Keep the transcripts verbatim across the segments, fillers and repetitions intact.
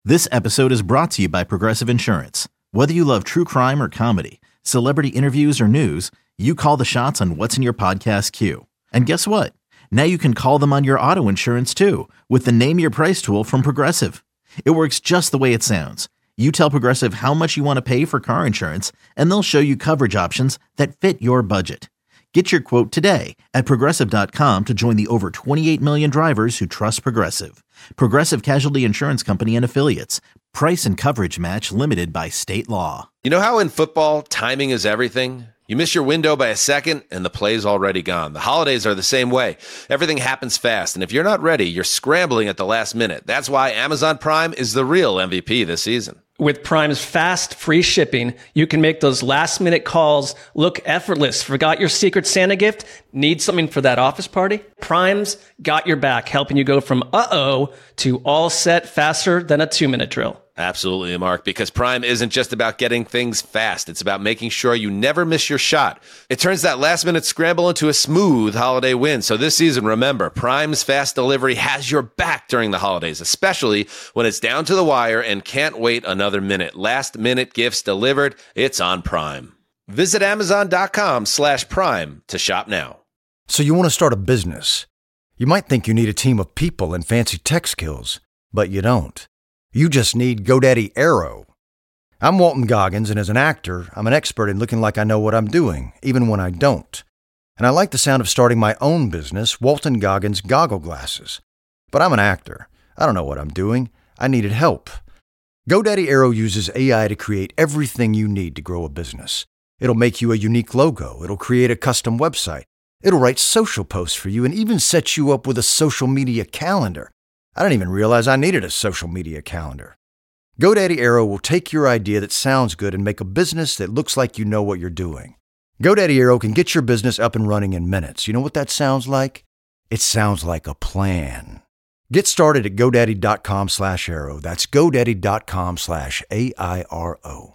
This episode is brought to you by Progressive Insurance. Whether you love true crime or comedy, celebrity interviews or news, you call the shots on what's in your podcast queue. And guess what? Now you can call them on your auto insurance too with the Name Your Price tool from Progressive. It works just the way it sounds. You tell Progressive how much you want to pay for car insurance, and they'll show you coverage options that fit your budget. Get your quote today at Progressive dot com to join the over twenty-eight million drivers who trust Progressive. Progressive Casualty Insurance Company and Affiliates. Price and coverage match limited by state law. You know how in football, timing is everything? You miss your window by a second, and the play's already gone. The holidays are the same way. Everything happens fast, and if you're not ready, you're scrambling at the last minute. That's why Amazon Prime is the real M V P this season. With Prime's fast, free shipping, you can make those last-minute calls look effortless. Forgot your Secret Santa gift? Need something for that office party? Prime's got your back, helping you go from uh-oh to all set faster than a two-minute drill. Absolutely, Mark, because Prime isn't just about getting things fast. It's about making sure you never miss your shot. It turns that last-minute scramble into a smooth holiday win. So this season, remember, Prime's fast delivery has your back during the holidays, especially when it's down to the wire and can't wait another minute. Last-minute gifts delivered, it's on Prime. Visit Amazon.com slash Prime to shop now. So you want to start a business. You might think you need a team of people and fancy tech skills, but you don't. You just need GoDaddy Aero. I'm Walton Goggins, and as an actor, I'm an expert in looking like I know what I'm doing, even when I don't. And I like the sound of starting my own business, Walton Goggins Goggle Glasses. But I'm an actor. I don't know what I'm doing. I needed help. GoDaddy Aero uses A I to create everything you need to grow a business. It'll make you a unique logo. It'll create a custom website. It'll write social posts for you and even set you up with a social media calendar. I didn't even realize I needed a social media calendar. GoDaddy Aero will take your idea that sounds good and make a business that looks like you know what you're doing. GoDaddy Aero can get your business up and running in minutes. You know what that sounds like? It sounds like a plan. Get started at GoDaddy.com slash Aero. That's GoDaddy.com slash A I R O.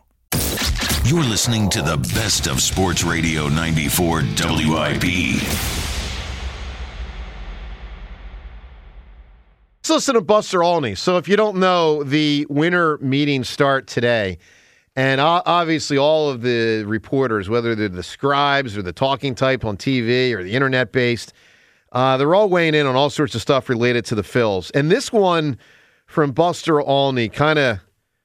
You're listening to the best of Sports Radio ninety-four W I B. Let's listen to Buster Olney. So if you don't know, the winter meetings start today. And obviously all of the reporters, whether they're the scribes or the talking type on T V or the internet-based, uh, they're all weighing in on all sorts of stuff related to the Phils. And this one from Buster Olney kind of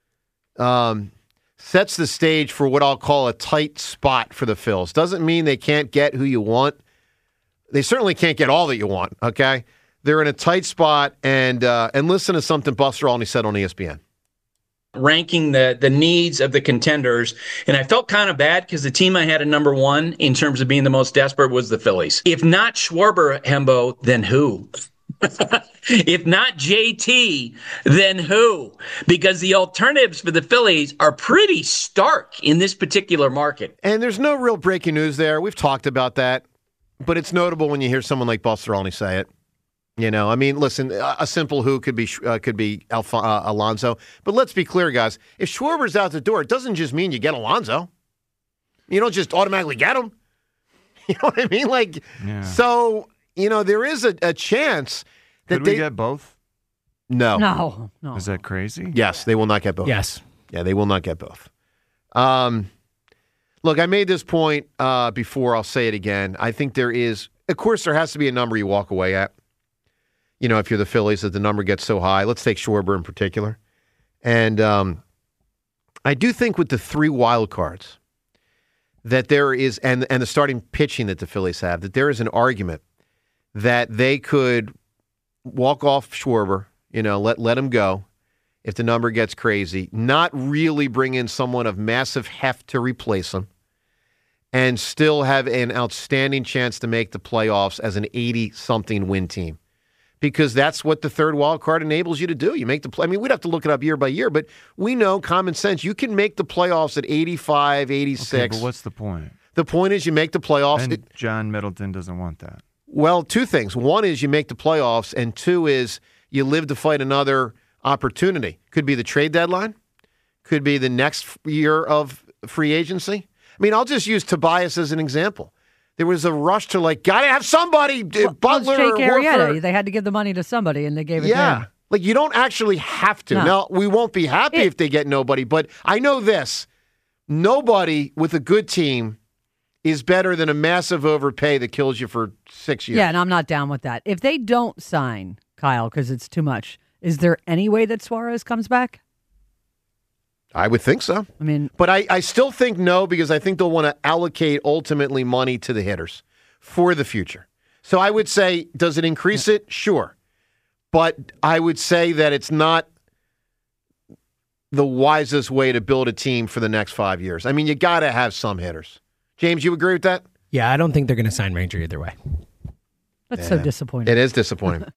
um, sets the stage for what I'll call a tight spot for the Phils. Doesn't mean they can't get who you want. They certainly can't get all that you want, okay? They're in a tight spot, and uh, and listen to something Buster Olney said on E S P N. Ranking the the needs of the contenders, and I felt kind of bad because the team I had at number one in terms of being the most desperate was the Phillies. If not Schwarber, Hembo, then who? If not J T, then who? Because the alternatives for the Phillies are pretty stark in this particular market. And there's no real breaking news there. We've talked about that, but it's notable when you hear someone like Buster Olney say it. You know, I mean, listen, a simple who could be uh, could be Alf- uh, Alonso. But let's be clear, guys. If Schwarber's out the door, it doesn't just mean you get Alonso. You don't just automatically get him. You know what I mean? Like, yeah. So, you know, there is a, a chance that could they we get both? No. No. No. Is that crazy? Yes, they will not get both. Yes. Yeah, they will not get both. Um, look, I made this point uh, before. I'll say it again. I think there is, of course, there has to be a number you walk away at. You know, if you're the Phillies, that the number gets so high. Let's take Schwarber in particular. And um, I do think with the three wild cards that there is, and, and the starting pitching that the Phillies have, that there is an argument that they could walk off Schwarber, you know, let, let him go if the number gets crazy, not really bring in someone of massive heft to replace him, and still have an outstanding chance to make the playoffs as an eighty-something win team. Because that's what the third wild card enables you to do. You make the play. I mean, we'd have to look it up year by year, but we know, common sense, you can make the playoffs at eighty-five, eighty-six. Okay, but what's the point? The point is you make the playoffs. And it, John Middleton doesn't want that. Well, two things. One is you make the playoffs, and two is you live to fight another opportunity. Could be the trade deadline. Could be the next year of free agency. I mean, I'll just use Tobias as an example. There was a rush to, like, got to have somebody, well, Butler Jake or Arrieta. Horford. They had to give the money to somebody, and they gave it yeah. to him. Like, you don't actually have to. No. Now, we won't be happy It- if they get nobody, but I know this. Nobody with a good team is better than a massive overpay that kills you for six years. Yeah, and I'm not down with that. If they don't sign Kyle because it's too much, is there any way that Suarez comes back? I would think so. I mean, But I, I still think no, because I think they'll want to allocate ultimately money to the hitters for the future. So I would say, does it increase it? Sure. But I would say that it's not the wisest way to build a team for the next five years. I mean, you got to have some hitters. James, you agree with that? Yeah, I don't think they're going to sign Ranger either way. that's so Yeah. disappointing. It is disappointing.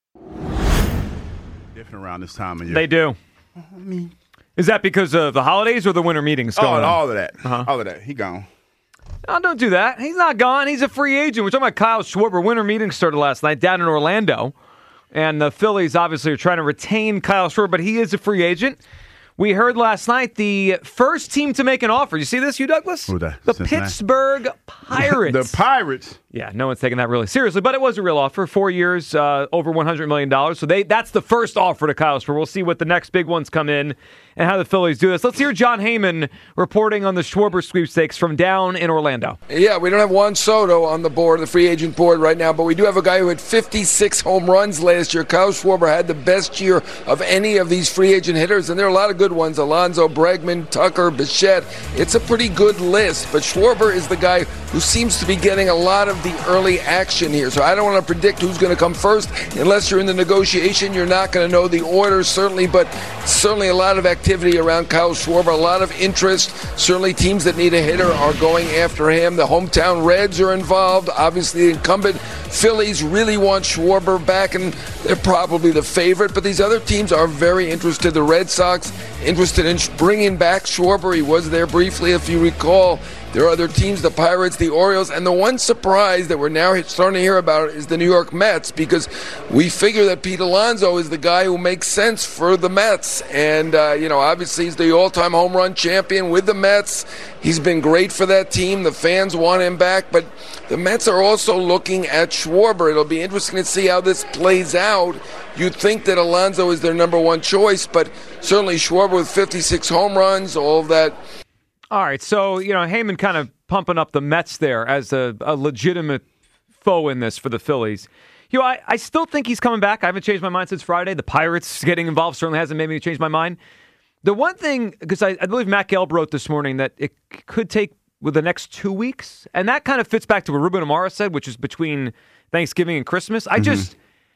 Different around this time of year. They do. I mean, Is that because of the holidays or the winter meetings all, going on? all of that. Uh-huh. All of that. He gone. No, don't do that. He's not gone. He's a free agent. We're talking about Kyle Schwarber. Winter meetings started last night down in Orlando. And the Phillies obviously are trying to retain Kyle Schwarber, but he is a free agent. We heard last night the first team to make an offer. You see this, you Douglas? Who that? The Cincinnati? Pittsburgh Pirates. The Pirates. Yeah, no one's taking that really seriously, but it was a real offer. Four years, uh, over one hundred million dollars. So they that's the first offer to Kyle Schwarber. We'll see what the next big ones come in and how the Phillies do this. Let's hear John Heyman reporting on the Schwarber sweepstakes from down in Orlando. Yeah, we don't have Juan Soto on the board, the free agent board right now, but we do have a guy who had fifty-six home runs last year. Kyle Schwarber had the best year of any of these free agent hitters, and there are a lot of good ones. Alonso, Bregman, Tucker, Bichette. It's a pretty good list, but Schwarber is the guy who seems to be getting a lot of the early action here. So I don't want to predict who's going to come first. Unless you're in the negotiation, you're not going to know the order, certainly, but certainly a lot of activity around Kyle Schwarber, a lot of interest. Certainly teams that need a hitter are going after him. The hometown Reds are involved. Obviously, the incumbent Phillies really want Schwarber back, and they're probably the favorite, but these other teams are very interested. The Red Sox interested in bringing back Schwarber. He was there briefly, if you recall. There are other teams, the Pirates, the Orioles, and the one surprise that we're now starting to hear about is the New York Mets, because we figure that Pete Alonso is the guy who makes sense for the Mets. And, uh, you know, obviously he's the all-time home run champion with the Mets. He's been great for that team. The fans want him back, but the Mets are also looking at Schwarber. It'll be interesting to see how this plays out. You'd think that Alonso is their number one choice, but certainly Schwarber with fifty-six home runs, all of that. All right, so, you know, Heyman kind of pumping up the Mets there as a, a legitimate foe in this for the Phillies. You know, I, I still think he's coming back. I haven't changed my mind since Friday. The Pirates getting involved certainly hasn't made me change my mind. The one thing, because I, I believe Matt Gelb wrote this morning that it could take with the next two weeks, and that kind of fits back to what Ruben Amara said, which is between Thanksgiving and Christmas. I mm-hmm. just...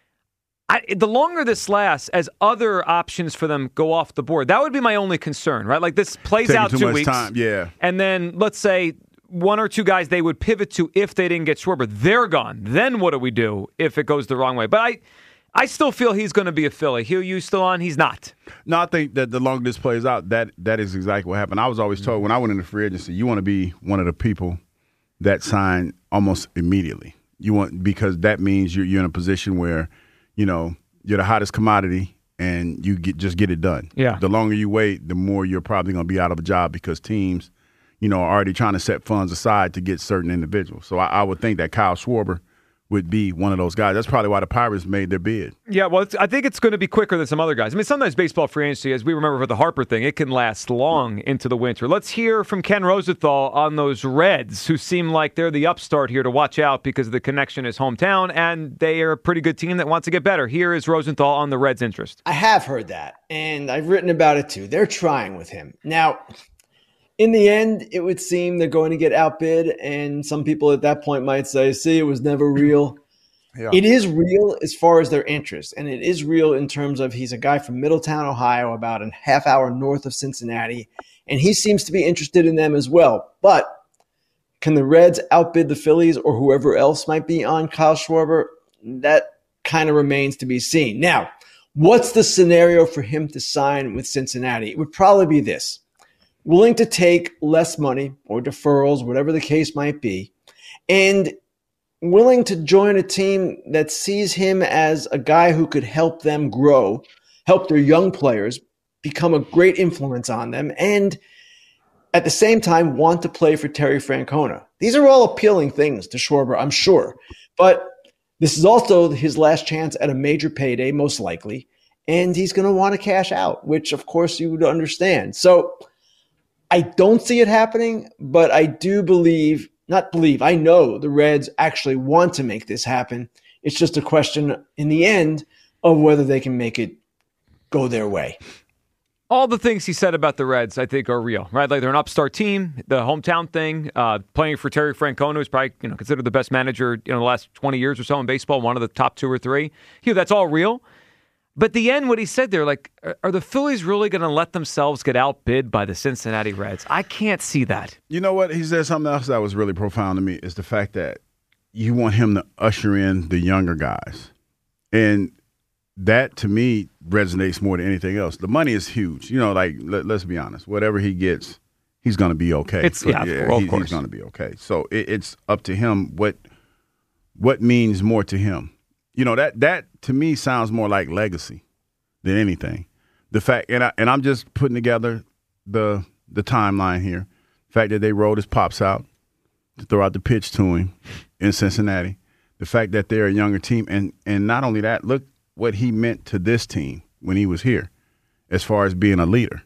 I, the longer this lasts, as other options for them go off the board, that would be my only concern, right? Like this plays Taking out too two much weeks, time. Yeah, and then let's say one or two guys they would pivot to if they didn't get Schwarber, they're gone. Then what do we do if it goes the wrong way? But I, I still feel he's going to be a Philly. Hugh, you still on? He's not. No, I think that the longer this plays out, that that is exactly what happened. I was always told when I went into free agency, you want to be one of the people that sign almost immediately. You want because that means you're you're in a position where, you know, you're the hottest commodity, and you get just get it done. Yeah. The longer you wait, the more you're probably going to be out of a job because teams, you know, are already trying to set funds aside to get certain individuals. So I, I would think that Kyle Schwarber would be one of those guys. That's probably why the Pirates made their bid. Yeah, well, it's, I think it's going to be quicker than some other guys. I mean, sometimes baseball free agency, as we remember for the Harper thing, it can last long into the winter. Let's hear from Ken Rosenthal on those Reds, who seem like they're the upstart here to watch out because the connection is hometown, and they are a pretty good team that wants to get better. Here is Rosenthal on the Reds' interest. I have heard that, and I've written about it too. They're trying with him. Now, in the end, it would seem they're going to get outbid, and some people at that point might say, see, it was never real. Yeah. It is real as far as their interest, and it is real in terms of he's a guy from Middletown, Ohio, about a half hour north of Cincinnati, and he seems to be interested in them as well. But can the Reds outbid the Phillies or whoever else might be on Kyle Schwarber? That kind of remains to be seen. Now, what's the scenario for him to sign with Cincinnati? It would probably be this. Willing to take less money or deferrals, whatever the case might be, and willing to join a team that sees him as a guy who could help them grow, help their young players become a great influence on them, and at the same time want to play for Terry Francona. These are all appealing things to Schwarber, I'm sure. But this is also his last chance at a major payday, most likely. and he's going to want to cash out, which of course you would understand. So I don't see it happening, but I do believe, not believe, I know the Reds actually want to make this happen. It's just a question in the end of whether they can make it go their way. All the things he said about the Reds, I think, are real, right? Like they're an upstart team, the hometown thing, uh, playing for Terry Francona, who's probably you know considered the best manager you know the last twenty years or so in baseball, one of the top two or three. You know, that's all real. But the end, what he said there, like, are, are the Phillies really going to let themselves get outbid by the Cincinnati Reds? I can't see that. You know what? He said something else that was really profound to me is the fact that you want him to usher in the younger guys. And that, to me, resonates more than anything else. The money is huge. You know, like, let, let's be honest. Whatever he gets, he's going to be okay. It's, yeah, yeah well, he, of course. He's going to be okay. So it, it's up to him what what means more to him. You know, that, that to me sounds more like legacy than anything. The fact, and, I, and I'm just putting together the the timeline here. The fact that they rolled his pops out to throw out the pitch to him in Cincinnati. The fact that they're a younger team. And, and not only that, look what he meant to this team when he was here as far as being a leader.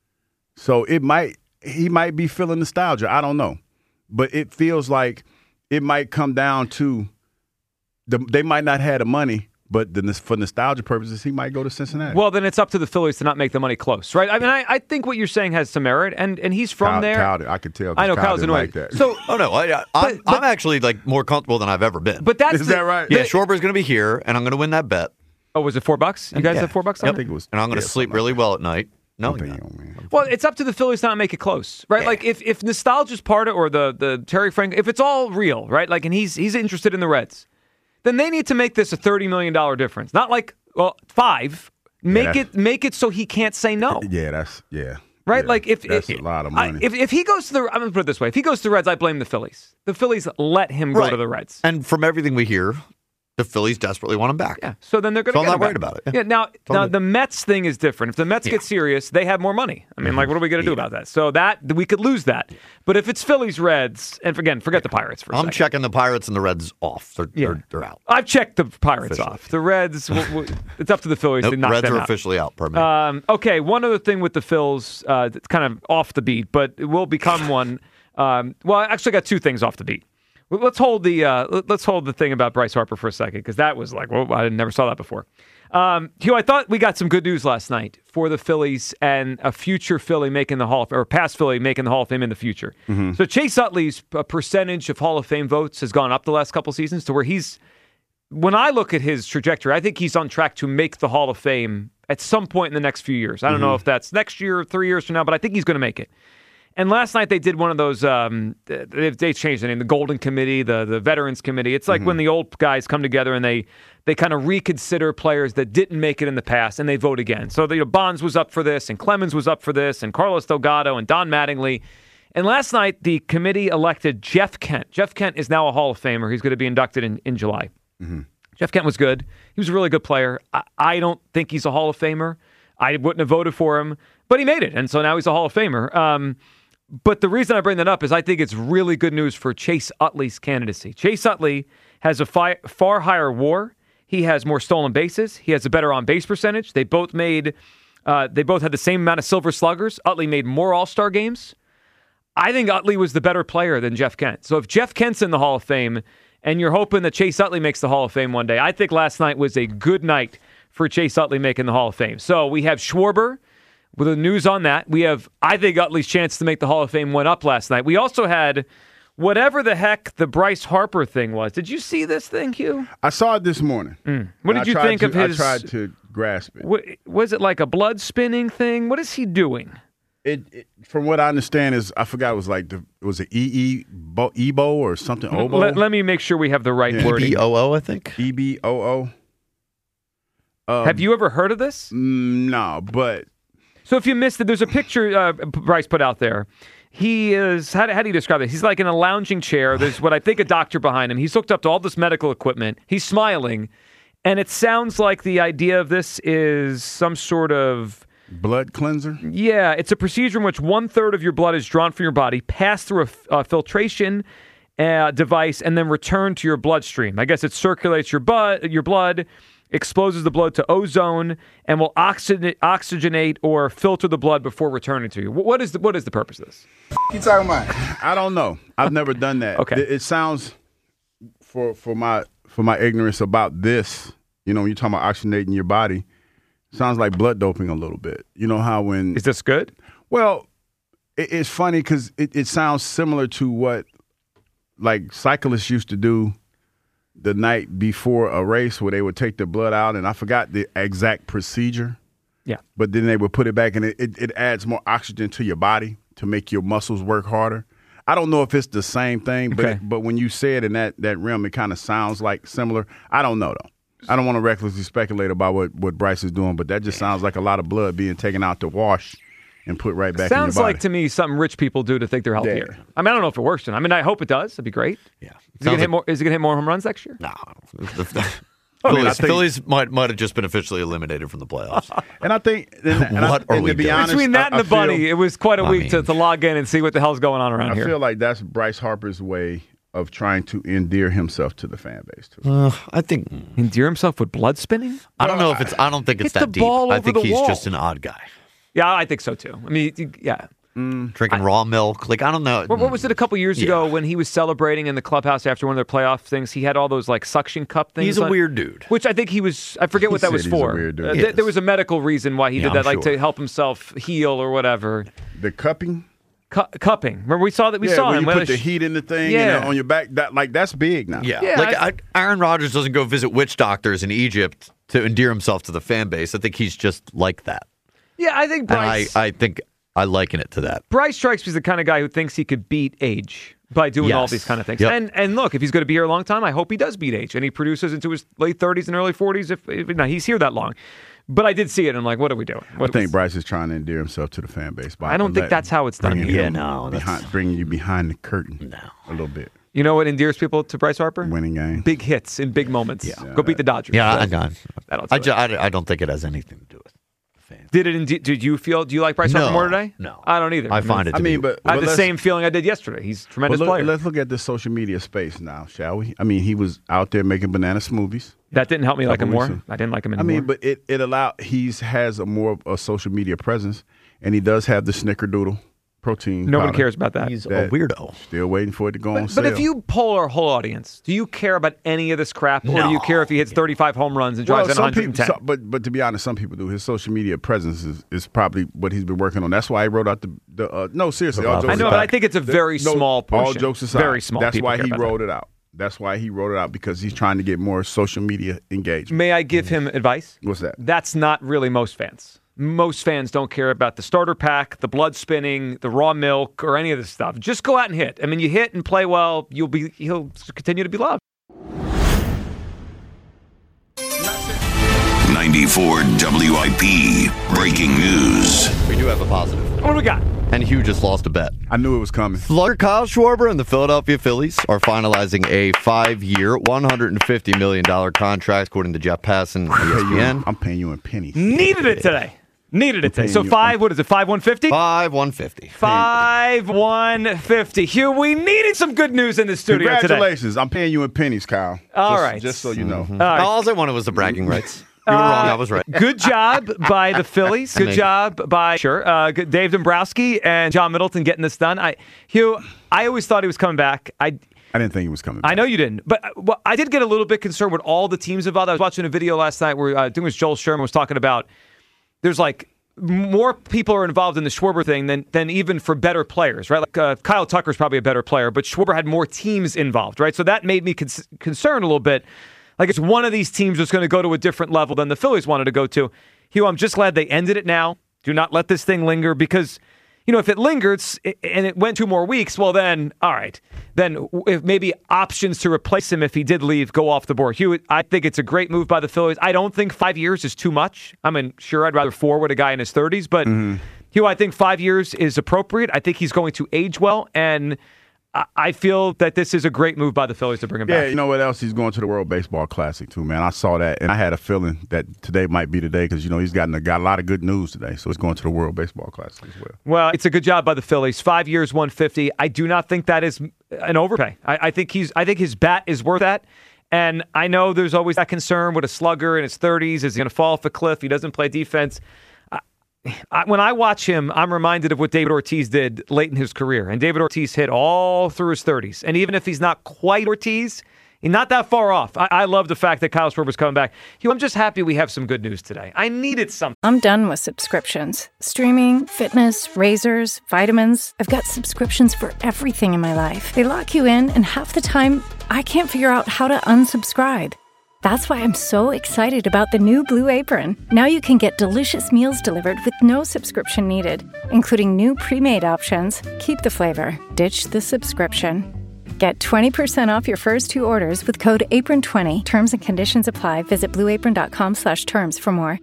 So it might he might be feeling nostalgia. I don't know. But it feels like it might come down to the, they might not have the money, but the, for nostalgia purposes, he might go to Cincinnati. Well, then it's up to the Phillies to not make the money close, right? I mean, I, I think what you're saying has some merit, and, and he's from Kyle, there. Kyle, I could tell. I know Kyle Kyle's didn't annoyed. like that. So, oh no, I, I, I'm, but, but, I'm actually like more comfortable than I've ever been. But that's is the, that right? Yeah, Schwarber's going to be here, and I'm going to win that bet. Oh, was it four bucks? You guys yeah. have four bucks on Yep. it? I think it was. And I'm going to yeah, sleep really like well at night. No, man. Well, it's up to the Phillies to not make it close, right? Yeah. Like if if nostalgia's part of, or the the Terry Frank, if it's all real, right? Like, and he's he's interested in the Reds, then they need to make this a thirty million dollar difference, not like well five. Make Yeah, it make it so he can't say no. Yeah, that's yeah. Right, yeah, like if that's if, a lot of I, money. if if he goes to the, I'm gonna put it this way: if he goes to the Reds, I blame the Phillies. The Phillies let him go Right. to the Reds, And from everything we hear, the Phillies desperately want him back. yeah. So then they're gonna. So I'm get not him worried back. about it. Yeah. Now, all now good. the Mets thing is different. If the Mets get serious, they have more money. I mean, like, what are we gonna do about that? So that we could lose that. But if it's Phillies Reds, and again, forget the Pirates for a I'm second. checking the Pirates and the Reds off. They're, Yeah. they're, they're out. I've checked the Pirates Officially. off. The Reds, w- w- it's up to the Phillies Nope, to knock Reds them are out. officially out. Pardon me. Um, okay, one other thing with the Phils, uh, that's kind of off the beat, but it will become one. Um, well, I actually got two things off the beat. Well, Let's hold the uh, let- let's hold the thing about Bryce Harper for a second, because that was like, well, I never saw that before. Um, Hugh, I thought we got some good news last night for the Phillies and a future Philly making the Hall of, or past Philly making the Hall of Fame in the future. So Chase Utley's uh, percentage of Hall of Fame votes has gone up the last couple seasons to where he's, when I look at his trajectory, I think he's on track to make the Hall of Fame at some point in the next few years. I don't know if that's next year or three years from now, but I think he's going to make it. And last night they did one of those, um, they, they changed the name, the Golden Committee, the the Veterans Committee. It's like when the old guys come together and they they kind of reconsider players that didn't make it in the past and they vote again. So the, you know, Bonds was up for this, and Clemens was up for this, and Carlos Delgado and Don Mattingly. And last night the committee elected Jeff Kent. Jeff Kent is now a Hall of Famer. He's going to be inducted in, in July. Jeff Kent was good. He was a really good player. I, I don't think he's a Hall of Famer. I wouldn't have voted for him, but he made it, and so now he's a Hall of Famer. Um, but the reason I bring that up is I think it's really good news for Chase Utley's candidacy. Chase Utley has a fi- far higher WAR. He has more stolen bases. He has a better on-base percentage. They both made, uh, they both had the same amount of silver sluggers. Utley made more All-Star games. I think Utley was the better player than Jeff Kent. So if Jeff Kent's in the Hall of Fame, and you're hoping that Chase Utley makes the Hall of Fame one day, I think last night was a good night for Chase Utley making the Hall of Fame. So we have Schwarber with the news on that. We have, I think, Utley's chance to make the Hall of Fame went up last night. We also had whatever the heck the Bryce Harper thing was. Did you see this thing, Hugh? I saw it this morning. Mm. What And did you I tried think to- of his? I tried to grasp it. What, was it like a blood spinning thing? What is he doing? It, it from what I understand is I forgot it was like the it was an E E Bo, Ebo or something Obo. Let, let me make sure we have the right Yeah. wording. E B O O, I think. E B O O. Um, Have you ever heard of this? mm, No, but So if you missed it, there's a picture uh, Bryce put out there. He is, how do, how do you describe it? He's like in a lounging chair. There's what I think a doctor behind him. He's hooked up to all this medical equipment. He's smiling. And it sounds like the idea of this is some sort of... blood cleanser. Yeah, it's a procedure in which one-third of your blood is drawn from your body, passed through a, a filtration uh, device, and then returned to your bloodstream. I guess it circulates your, bu- your blood. exposes the blood to ozone, and will oxygenate, oxygenate or filter the blood before returning to you. What is the, what is the purpose of this? You talking about? I don't know. I've never done that. Okay. It, it sounds for for my for my ignorance about this. You know, when you're talking about oxygenating your body, it sounds like blood doping a little bit. You know how when is this good? Well, it, it's funny because it, it sounds similar to what like cyclists used to do the night before a race, where they would take the blood out, and I forgot the exact procedure. Yeah. But then they would put it back, and it, it, it adds more oxygen to your body to make your muscles work harder. I don't know if it's the same thing, but Okay. but when you say it in that, that realm, it kind of sounds like similar. I don't know, though. I don't want to recklessly speculate about what, what Bryce is doing, but that just sounds like a lot of blood being taken out to wash and put right back Sounds in your body. like to me something rich people do to think they're healthier. I mean, I don't know if it works. I mean, I hope it does. That'd be great. Yeah. Is he gonna Sounds hit like- more? Is he gonna hit more home runs next year? No. I mean, I Phillies, think- Phillies might might have just been officially eliminated from the playoffs. And I think, and, and What I, are and we to be doing? honest, Between that and I- the I feel- bunny, it was quite a I week mean- to, to log in and see what the hell's going on around I here. feel like that's Bryce Harper's way of trying to endear himself to the fan base too. Uh, I think endear himself with blood spinning. I don't know if it's. I don't think it's Hit that the deep. ball I over think the he's wall. just an odd guy. Yeah, I think so too. I mean, you- yeah. Drinking raw milk, like I don't know. What, what was it a couple years Yeah. ago when he was celebrating in the clubhouse after one of their playoff things? He had all those like suction cup things. He's a on- weird dude. Which I think he was. I forget He what that said was he's a for. weird dude. Uh, He th- is. there was a medical reason why he Yeah, did that, I'm like sure. to help himself heal or whatever. The cupping. Cu- cupping. Remember we saw that we yeah, saw when him. you When put a the sh- heat in the thing Yeah. and uh, on your back. That like that's big now. Yeah, Yeah, like I- I, Aaron Rodgers doesn't go visit witch doctors in Egypt to endear himself to the fan base. I think he's just like that, Yeah, I think and I, Bryce. I think I liken it to that. Bryce strikes me as the kind of guy who thinks he could beat age by doing all Yes. these kind of things. Yep. And and look, if he's going to be here a long time, I hope he does beat age and he produces into his late thirties and early forties. If, if no, he's here that long. But I did see it, and I'm like, what are we doing? I What think Bryce is trying to endear himself to the fan base. By I don't think letting- that's how it's done bringing here. him Yeah, no, that's- behind, bringing you behind the curtain. No. a little bit. You know what endears people to Bryce Harper? Winning game. Big hits in big moments. Yeah. Go beat the Dodgers. Yeah, I, So, I, that'll I, do ju- it. I, I don't think it has anything to do with fans. Did it? Indeed, did you feel? Do you like Bryce Harper No, more today? no. I don't either. I find it to I mean, be. but I had but the let's- same feeling I did yesterday. He's a tremendous but look, player. let's look at the social media space now, shall we? I mean, he was out there making banana smoothies. That didn't help me like him Couple more. weeks ago. I didn't like him I anymore. mean, but it it allowed he's has a more of a social media presence, and he does have the Snickerdoodle protein. no one powder. cares about that. He's a that- weirdo. Still waiting for it to go on But, sale. but if you poll our whole audience, do you care about any of this crap, or do you No. care if he hits thirty-five home runs and well, drives in some one hundred people, ten? so- but but to be honest, some people do. His social media presence is, is probably what he's been working on. That's why he wrote out the the. Uh, no, seriously, all I jokes I know, aside, but I think it's a very no, small portion. All jokes aside, Very small That's people why care he about wrote it out. That's why he wrote it out because he's trying to get more social media engagement. May I give him advice? What's that? That's not really most fans. Most fans don't care about the starter pack, the blood spinning, the raw milk, or any of this stuff. Just go out and hit. I mean, you hit and play well, you'll be he'll continue to be loved. ninety-four W I P breaking news. We do have a positive. What do we got? And Hugh just lost a bet. I knew it was coming. Slugger Kyle Schwarber and the Philadelphia Phillies are finalizing a five-year, one hundred fifty million dollars contract, according to Jeff Passan, E S Pay P you- N. I'm paying you in pennies. Needed it today. Needed it today. So you- five, what is it, five one fifty? Five one fifty. Five one fifty. Hugh, we needed some good news in the studio today. Congratulations. I'm paying you in pennies, Kyle. All just, right. Just so you know. All right. All I wanted was the bragging rights. You were wrong. I was right. Good job by the Phillies. Good Amazing. job by sure uh, good- Dave Dombrowski and John Middleton getting this done. I, Hugh, I always thought he was coming back. I, I didn't think he was coming. I know you didn't, but uh, well, I did get a little bit concerned with all the teams involved. I was watching a video last night where uh, I think it was Joel Sherman was talking about there's like more people are involved in the Schwarber thing than than even for better players, right? Like uh, Kyle Tucker's probably a better player, but Schwarber had more teams involved, right? So that made me con- concerned a little bit. Like it's one of these teams that's going to go to a different level than the Phillies wanted to go to. Hugh, I'm just glad they ended it now. Do not let this thing linger because, you know, if it lingered and it went two more weeks, well then, all right. Then if maybe options to replace him if he did leave go off the board. Hugh, I think it's a great move by the Phillies. I don't think five years is too much. I mean, sure, I'd rather four with a guy in his thirties, but Mm-hmm. Hugh, I think five years is appropriate. I think he's going to age well, and I- I feel that this is a great move by the Phillies to bring him Yeah, back. you know what else? He's going to the World Baseball Classic too, man. I saw that, and I had a feeling that today might be the day because you know he's gotten a, got a lot of good news today, so he's going to the World Baseball Classic as well. Well, it's a good job by the Phillies. Five years, one fifty. I do not think that is an overpay. I, I think he's. I think his bat is worth that. And I know there's always that concern with a slugger in his thirties. Is he going to fall off a cliff? He doesn't play defense. I, I, when I watch him, I'm reminded of what David Ortiz did late in his career. And David Ortiz hit all through his thirties. And even if he's not quite Ortiz, he's not that far off. I, I love the fact that Kyle Schwarber's coming back. Hugh, I'm just happy we have some good news today. I needed something. I'm done with subscriptions. Streaming, fitness, razors, vitamins. I've got subscriptions for everything in my life. They lock you in, and half the time, I can't figure out how to unsubscribe. That's why I'm so excited about the new Blue Apron. Now you can get delicious meals delivered with no subscription needed, including new pre-made options. Keep the flavor, ditch the subscription. Get twenty percent off your first two orders with code apron twenty. Terms and conditions apply. Visit blueapron.com slash terms for more.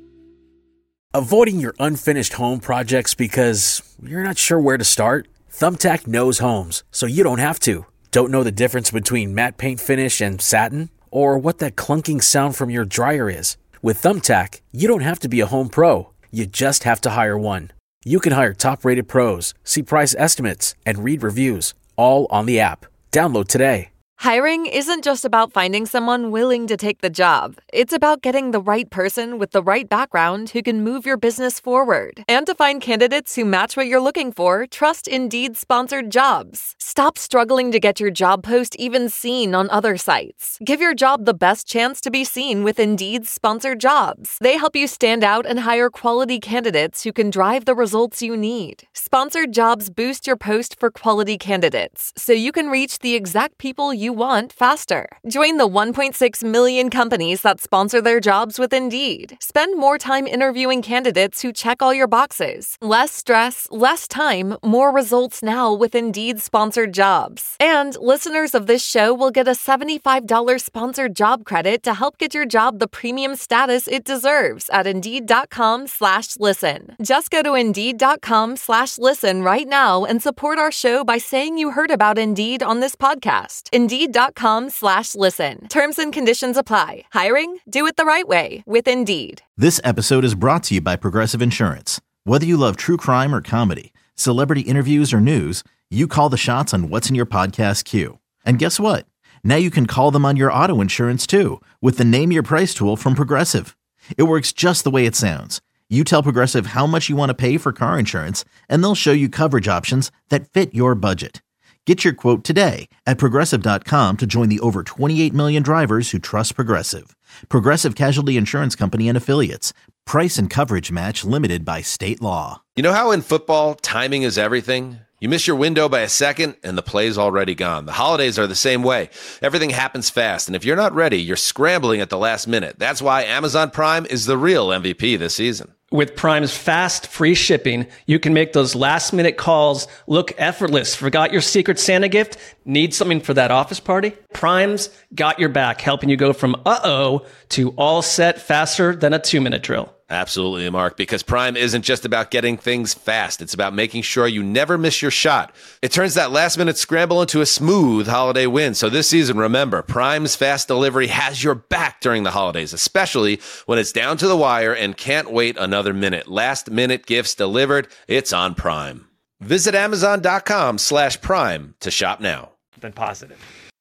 Avoiding your unfinished home projects because you're not sure where to start? Thumbtack knows homes, so you don't have to. Don't know the difference between matte paint finish and satin? Or what that clunking sound from your dryer is? With Thumbtack, you don't have to be a home pro. You just have to hire one. You can hire top-rated pros, see price estimates, and read reviews, all on the app. Download today. Hiring isn't just about finding someone willing to take the job. It's about getting the right person with the right background who can move your business forward. And to find candidates who match what you're looking for, trust Indeed sponsored jobs. Stop struggling to get your job post even seen on other sites. Give your job the best chance to be seen with Indeed sponsored jobs. They help you stand out and hire quality candidates who can drive the results you need. Sponsored jobs boost your post for quality candidates, so you can reach the exact people you want faster. Join the one point six million companies that sponsor their jobs with Indeed. Spend more time interviewing candidates who check all your boxes. Less stress, less time, more results now with Indeed sponsored jobs. And listeners of this show will get a seventy-five dollars sponsored job credit to help get your job the premium status it deserves at Indeed.com slash listen. Just go to Indeed.com slash listen right now and support our show by saying you heard about Indeed on this podcast. Indeed.com slash listen. Terms and conditions apply. Hiring? Do it the right way with Indeed. This episode is brought to you by Progressive Insurance. Whether you love true crime or comedy, celebrity interviews or news, you call the shots on what's in your podcast queue. And guess what? Now you can call them on your auto insurance too with the Name Your Price tool from Progressive. It works just the way it sounds. You tell Progressive how much you want to pay for car insurance, and they'll show you coverage options that fit your budget. Get your quote today at Progressive dot com to join the over twenty-eight million drivers who trust Progressive. Progressive Casualty Insurance Company and Affiliates. Price and coverage match limited by state law. You know how in football, timing is everything? You miss your window by a second, and the play's already gone. The holidays are the same way. Everything happens fast, and if you're not ready, you're scrambling at the last minute. That's why Amazon Prime is the real M V P this season. With Prime's fast, free shipping, you can make those last-minute calls look effortless. Forgot your Secret Santa gift? Need something for that office party? Prime's got your back, helping you go from uh-oh to all set faster than a two-minute drill. Absolutely, Mark, because Prime isn't just about getting things fast. It's about making sure you never miss your shot. It turns that last-minute scramble into a smooth holiday win. So this season, remember, Prime's fast delivery has your back during the holidays, especially when it's down to the wire and can't wait another minute. Last-minute gifts delivered, it's on Prime. Visit Amazon.com slash Prime to shop now. Been positive.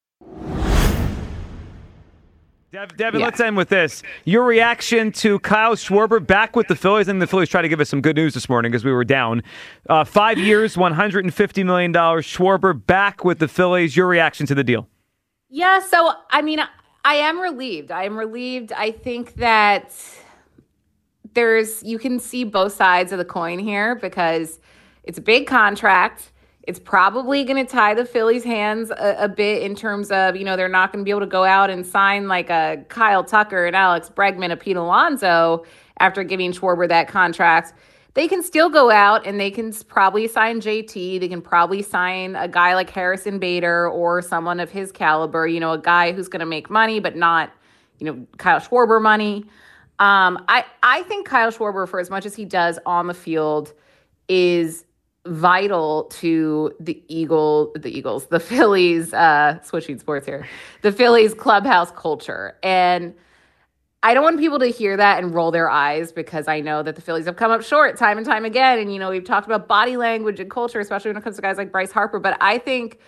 Dev, Devin, yeah. let's end with this. Your reaction to Kyle Schwarber back with the Phillies. I think the Phillies tried to give us some good news this morning because we were down. Uh, five years, one hundred fifty million dollars. Schwarber back with the Phillies. Your reaction to the deal? Yeah, so, I mean, I am relieved. I am relieved. I think that there's, you can see both sides of the coin here because it's a big contract. It's probably going to tie the Phillies' hands a, a bit in terms of, you know, they're not going to be able to go out and sign like a Kyle Tucker and Alex Bregman, a Pete Alonso after giving Schwarber that contract. They can still go out and they can probably sign J T. They can probably sign a guy like Harrison Bader or someone of his caliber, you know, a guy who's going to make money, but not, you know, Kyle Schwarber money. Um, I, I think Kyle Schwarber, for as much as he does on the field, is vital to the Eagle, the Eagles, the Phillies, uh, switching sports here, the Phillies clubhouse culture. And I don't want people to hear that and roll their eyes because I know that the Phillies have come up short time and time again. And, you know, we've talked about body language and culture, especially when it comes to guys like Bryce Harper. But I think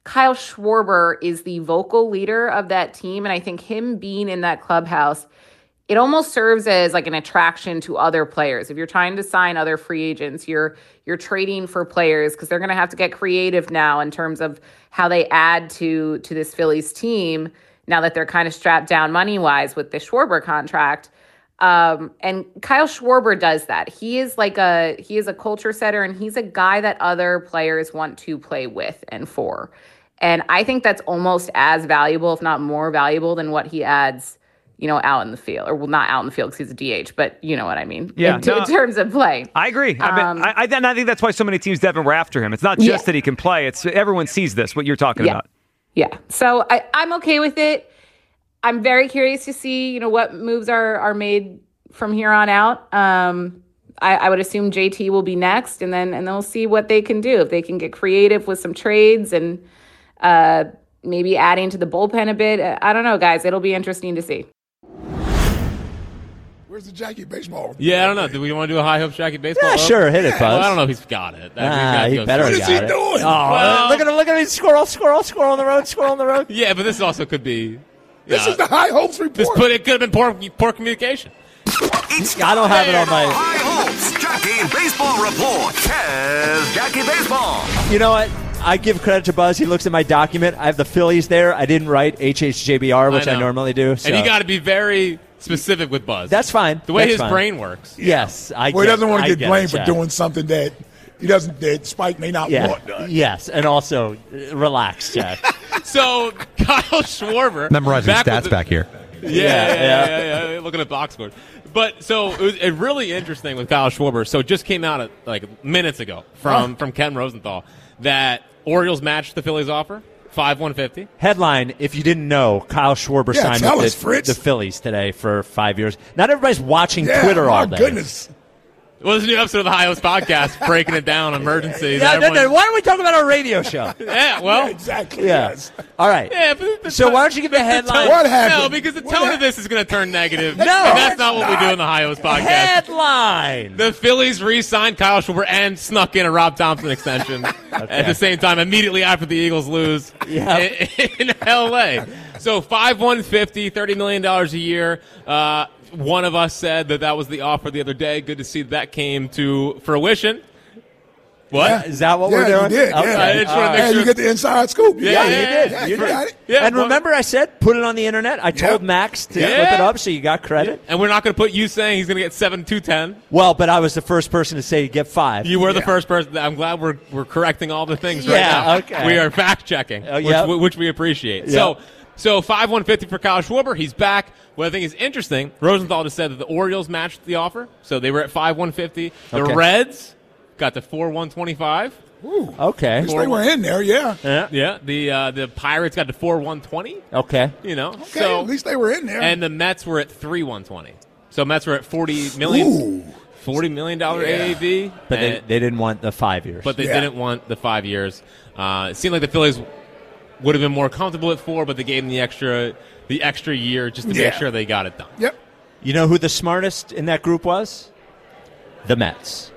Kyle Schwarber is the vocal leader of that team. And I think him being in that clubhouse, it almost serves as like an attraction to other players. If you're trying to sign other free agents, you're you're trading for players because they're going to have to get creative now in terms of how they add to to this Phillies team now that they're kind of strapped down money-wise with the Schwarber contract. Um, and Kyle Schwarber does that. He is like a he is a culture setter, and he's a guy that other players want to play with and for. And I think that's almost as valuable, if not more valuable, than what he adds, you know, out in the field, or well, not out in the field because he's a D H, but you know what I mean. Yeah, in, no, in terms of play. I agree. I, mean, Um, I, I, and I think that's why so many teams, Devin, were after him. It's not just Yeah. that he can play; it's everyone sees this. What you're talking Yeah. about. Yeah. So I, I'm okay with it. I'm very curious to see, you know, what moves are are made from here on out. Um, I, I would assume J T will be next, and then and then we'll see what they can do if they can get creative with some trades and uh, maybe adding to the bullpen a bit. I don't know, guys. It'll be interesting to see. Where's the Jackie baseball? Yeah, I don't know. Do we want to do a high hopes Jackie baseball? Yeah, sure. Hit it, Buzz. Well, I don't know if he's got it. I Ah, think he he's better got got it. Oh, look at him! Look at him! Squirrel! Squirrel! Squirrel on the road! Squirrel on the road! Yeah, but this also could be. This yeah, is the high hopes report. This put it could have been poor, poor communication. I don't have it on my. High hopes, Jackie Baseball Report. Has Jackie Baseball. You know what? I give credit to Buzz. He looks at my document. I have the Phillies there. I didn't write H H J B R, which I, I normally do. So. And you got to be very specific with Buzz. That's fine. The way That's his fine. brain works. Yes, I. Well, get, he doesn't want I to get get blamed it, for Jack. doing something that he doesn't. That Spike may not Yeah. want done. Yes, and also uh, relax, Jack. So Kyle Schwarber Memorizing back with stats the- back here. Yeah, yeah, yeah, yeah, yeah, looking at box scores. But so it was it really interesting with Kyle Schwarber. So it just came out at, like minutes ago from, Huh. from Ken Rosenthal that Orioles matched the Phillies offer, five one fifty. Headline: If you didn't know, Kyle Schwarber Yeah, signed tell with us, the, Fritz. the Phillies today for five years. Not everybody's watching Yeah, Twitter my all day. goodness. Well, this is a new episode of the High Hopes Podcast, breaking it down, emergencies. Yeah, no, everyone- no, why don't we talk about our radio show? Yeah, well, Yeah, exactly. Yeah. Yes. All right. yeah. But the So tone- why don't you give me a headline? What happened? No, because the What tone hap- of this is going to turn negative. No, and that's not it's what we do not. in the High Hopes Podcast. Headline. The Phillies re-signed Kyle Schwarber and snuck in a Rob Thompson extension at the same time, immediately after the Eagles lose Yep. in, in L A. So five one fifty, thirty million dollars a year. Uh, one of us said that that was the offer the other day. Good to see that came to fruition. What? Yeah. Is that what yeah, we're doing? You did. Okay. Yeah. I just wanna All make Yeah, sure- you get the inside scoop. Yeah, got yeah, it. yeah, Yeah, you you did. got it. Yeah, and well- remember, I said put it on the internet. I told Yep. Max to Yeah. flip it up, so you got credit. And we're not going to put you saying he's going to get seven two ten. Well, but I was the first person to say get five. You were the Yeah. first person. I'm glad we're we're correcting all the things right Yeah, now. okay. We are fact checking, Oh, which, yep. which we appreciate. Yep. So so five one fifty for Kyle Schwarber. He's back. What I think is interesting, Rosenthal just said that the Orioles matched the offer, so they were at five one fifty. The Okay. Reds got to four one twenty five. Ooh. Okay. At least they were in there, yeah. Yeah. Yeah, the uh, the Pirates got to four one twenty. Okay. You know, Okay, so at least they were in there. and the Mets were at three one twenty. So Mets were at forty million. Ooh. Forty million dollar Yeah. A A V, But they, and- they didn't want the five years. but they Yeah. didn't want the five years. Uh, it seemed like the Phillies would have been more comfortable at four, but they gave them the extra the extra year just to Yeah. make sure they got it done. Yep. You know who the smartest in that group was? The Mets.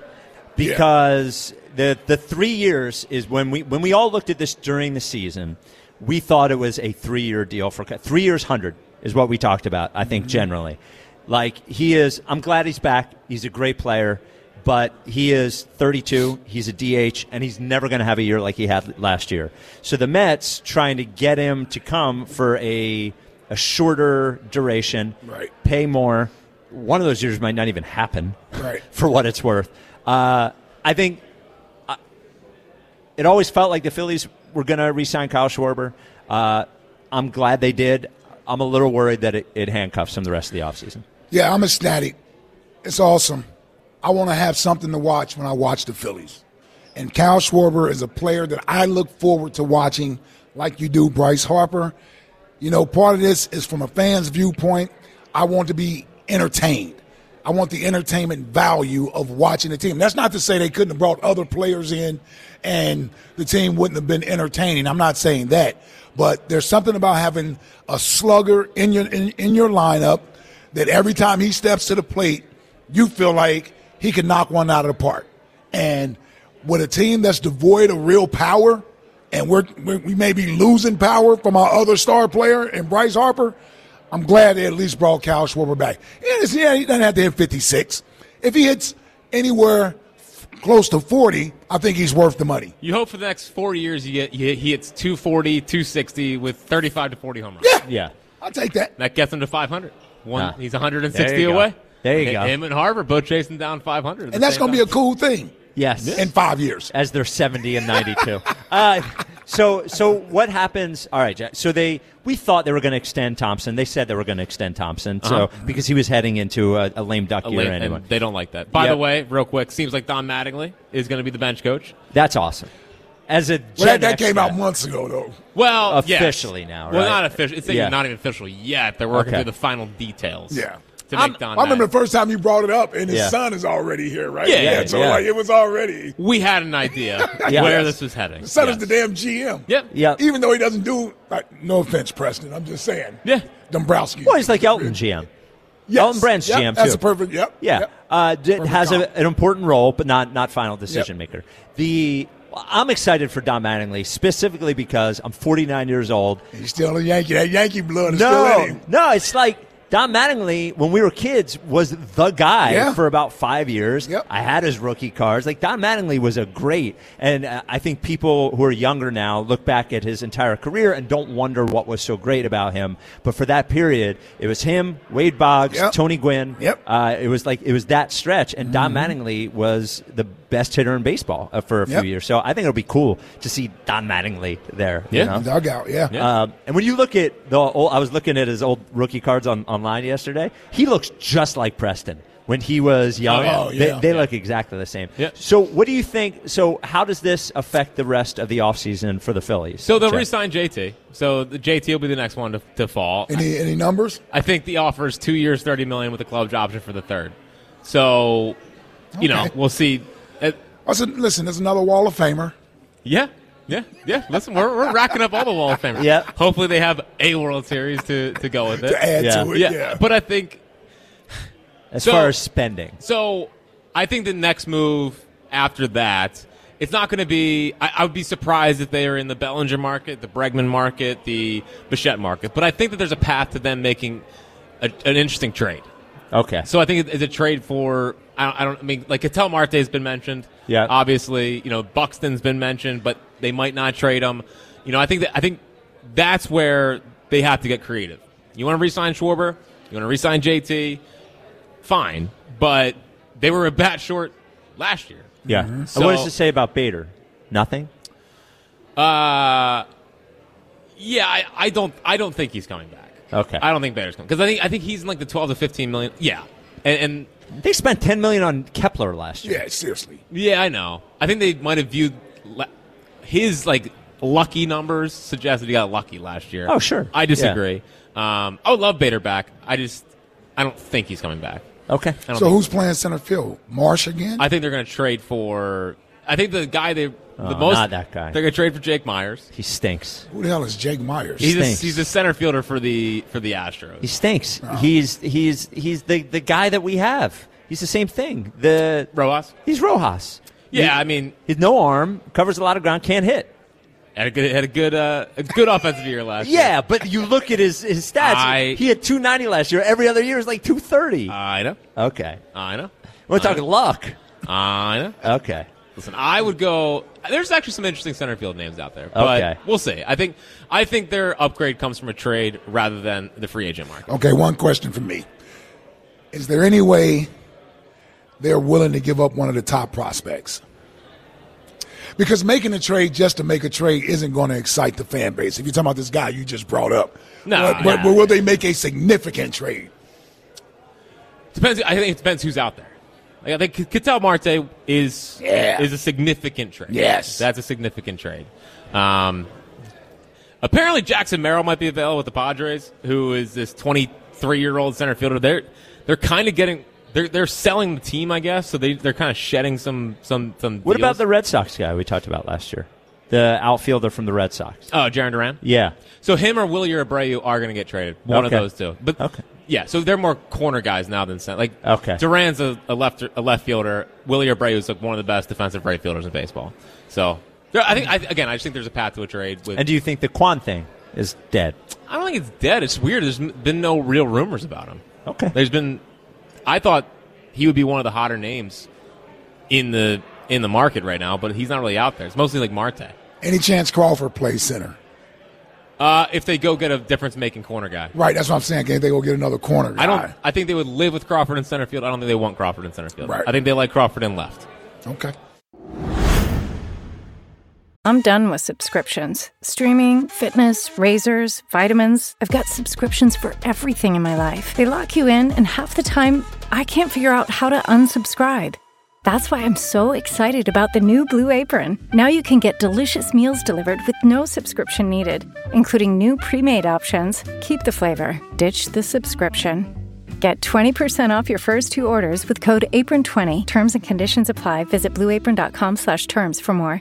Because the the three years is when we when we all looked at this during the season, we thought it was a three year deal for three years hundred is what we talked about, I think, generally. Like he is I'm glad he's back. He's a great player, but he is thirty-two, he's a D H, and he's never going to have a year like he had last year. So the Mets trying to get him to come for a a shorter duration, Right. pay more. One of those years might not even happen, Right. for what it's worth. Uh, I think uh, it always felt like the Phillies were going to re-sign Kyle Schwarber. Uh, I'm glad they did. I'm a little worried that it, it handcuffs him the rest of the offseason. Yeah, I'm ecstatic. It's awesome. I want to have something to watch when I watch the Phillies. And Kyle Schwarber is a player that I look forward to watching like you do Bryce Harper. You know, part of this is from a fan's viewpoint. I want to be entertained. I want the entertainment value of watching the team. That's not to say they couldn't have brought other players in and the team wouldn't have been entertaining. I'm not saying that. But there's something about having a slugger in your in, in your lineup that every time he steps to the plate, you feel like he can knock one out of the park. And with a team that's devoid of real power, and we're, we we may be losing power from our other star player and Bryce Harper, I'm glad they at least brought Kyle Schwarber back. And yeah, he doesn't have to hit fifty-six. If he hits anywhere close to forty, I think he's worth the money. You hope for the next four years you get, he hits two forty, two sixty with thirty-five to forty home runs. Yeah. Yeah. I'll take that. That gets him to five hundred. One, Ah. He's one hundred There sixty you go. away. There you H- go. Him and Harvard both chasing down five hundred. And that's going to be a cool thing. Yes. In five years. As they're seventy and ninety-two. uh, so so what happens? All right, Jack. So they we thought they were going to extend Thompson. They said they were going to extend Thompson. So Uh-huh. because he was heading into a, a lame duck A year late- anyway. and they don't like that. By Yep. the way, real quick, seems like Don Mattingly is going to be the bench coach. That's awesome. As a Well, that, Gen that X came guy. out months ago, though. Well, yes. Officially now, Well, right? not official. It's Yeah. not even official yet. They're working Okay. through the final details. Yeah. To I'm- make Don I remember Mattingly. the first time you brought it up, and his Yeah. son is already here, right? Yeah, yeah, so yeah. like it was already. We had an idea Yeah. where Yes. this was heading. The son Yes. is the damn G M. Yep. Yep. Even though he doesn't do, like, no offense, Preston, I'm just saying. Yeah. Dombrowski. Well, he's like Elton G M. Yes. Elton Brand's Yep, G M too. that's a perfect- yep, Yeah. yep. Uh, d- Perfect has a, comp. an important role, but not not final decision maker. The I'm excited for Don Mattingly specifically because I'm forty-nine years old. He's still a Yankee. That Yankee blood is still in No, him. no, it's like Don Mattingly, when we were kids, was the guy Yeah. for about five years. Yep. I had his rookie cards. Like, Don Mattingly was a great, and uh, I think people who are younger now look back at his entire career and don't wonder what was so great about him. But for that period, it was him, Wade Boggs, Yep. Tony Gwynn. Yep. Uh, it was like it was that stretch, and Don Mhm. Mattingly was the best hitter in baseball uh, for a Yep. few years. So I think it'll be cool to see Don Mattingly there. you Yeah. know? Dugout, yeah. Um, and when you look at the old, I was looking at his old rookie cards on online yesterday. He looks just like Preston when he was young. Oh, They, yeah. they look exactly the same. Yeah. So what do you think? So how does this affect the rest of the offseason for the Phillies? So they'll Jeff? re-sign J T. So the J T will be the next one to, to fall. Any any numbers? I think the offer is two years, thirty million with a club option for the third. So, you know, Okay. we'll see. Uh, I said, listen, there's another Wall of Famer. yeah, yeah, yeah. Listen, we're, we're racking up all the Wall of Famers. Yeah. Hopefully they have a World Series to, to go with it. To add Yeah. to it, yeah. But I think as so- far as spending. So I think the next move after that, it's not going to be. I, I would be surprised if they are in the Bellinger market, the Bregman market, the Bichette market. But I think that there's a path to them making a, an interesting trade. Okay. So I think it's a trade for. I don't. I, don't, I mean, like Ketel Marte has been mentioned. Yeah. Obviously, you know Buxton's been mentioned, but they might not trade him. You know, I think that I think that's where they have to get creative. You want to re-sign Schwarber? You want to re-sign J T? Fine, but they were a bat short last year. Yeah. Mhm. And So- what does it say about Bader? Nothing. Uh, yeah, I, I don't. I don't think he's coming back. Okay. I don't think Bader's coming because I think I think he's in like the twelve to fifteen million. Yeah, and, and They spent ten million on Kepler last year. Yeah, seriously. yeah, I know. I think they might have viewed le- his like lucky numbers suggested he got lucky last year. Oh, sure. I disagree. Um, I would love Bader back. I just I don't think he's coming back. Okay. I don't So think- who's playing center field? Marsh again? I think they're going to trade for. I think the guy they the Oh, most not that guy. They're going to trade for Jake Myers. He stinks. Who the hell is Jake Myers? He's a, stinks. he's a center fielder for the for the Astros. He stinks. He's he's he's the the guy that we have. He's the same thing. The Rojas. He's Rojas. Yeah, He- I mean, he's no arm, covers a lot of ground, can't hit. had a good had a good uh, a good offensive year last year. Yeah, but you look at his his stats. I- he had two ninety last year. Every other year is like two thirty. I know. Okay. I know. We're I talking know. luck. I know. Okay. Listen, I would go. There's actually some interesting center field names out there, but Okay. we'll see. I think I think their upgrade comes from a trade rather than the free agent market. Okay, one question for me. Is there any way they're willing to give up one of the top prospects? Because making a trade just to make a trade isn't going to excite the fan base. If you're talking about this guy you just brought up. No, But, but, no. but will they make a significant trade? Depends. I think it depends who's out there. Like, I think Ketel Marte is Yeah. is a significant trade. Yes. That's a significant trade. Um, apparently, Jackson Merrill might be available with the Padres, who is this twenty-three-year-old center fielder. They're they're kind of getting they're they're selling the team, I guess. So they they're kind of shedding some some some. What deals. about the Red Sox guy we talked about last year? The outfielder from the Red Sox. Oh, Jaron Duran. Yeah. So him or Wilyer Abreu are going to get traded. One Okay. of those two. But Okay. yeah, so they're more corner guys now than center. Like Okay. Duran's a, a left a left fielder. Wilyer Abreu is like one of the best defensive right fielders in baseball. So There, I think I, again, I just think there's a path to a trade. With, And do you think the Quan thing is dead? I don't think it's dead. It's weird. There's been no real rumors about him. Okay. There's been. I thought he would be one of the hotter names in the in the market right now, but he's not really out there. It's mostly like Marte. Any chance Crawford plays center? Uh, if they go get a difference-making corner guy. Right, that's what I'm saying. Can they go get another corner guy? I don't. I think they would live with Crawford in center field. I don't think they want Crawford in center field. Right. I think they like Crawford in left. Okay. I'm done with subscriptions. Streaming, fitness, razors, vitamins. I've got subscriptions for everything in my life. They lock you in, and half the time, I can't figure out how to unsubscribe. That's why I'm so excited about the new Blue Apron. Now you can get delicious meals delivered with no subscription needed, including new pre-made options. Keep the flavor, ditch the subscription. Get twenty percent off your first two orders with code apron twenty. Terms and conditions apply. Visit blueapron.com slash terms for more.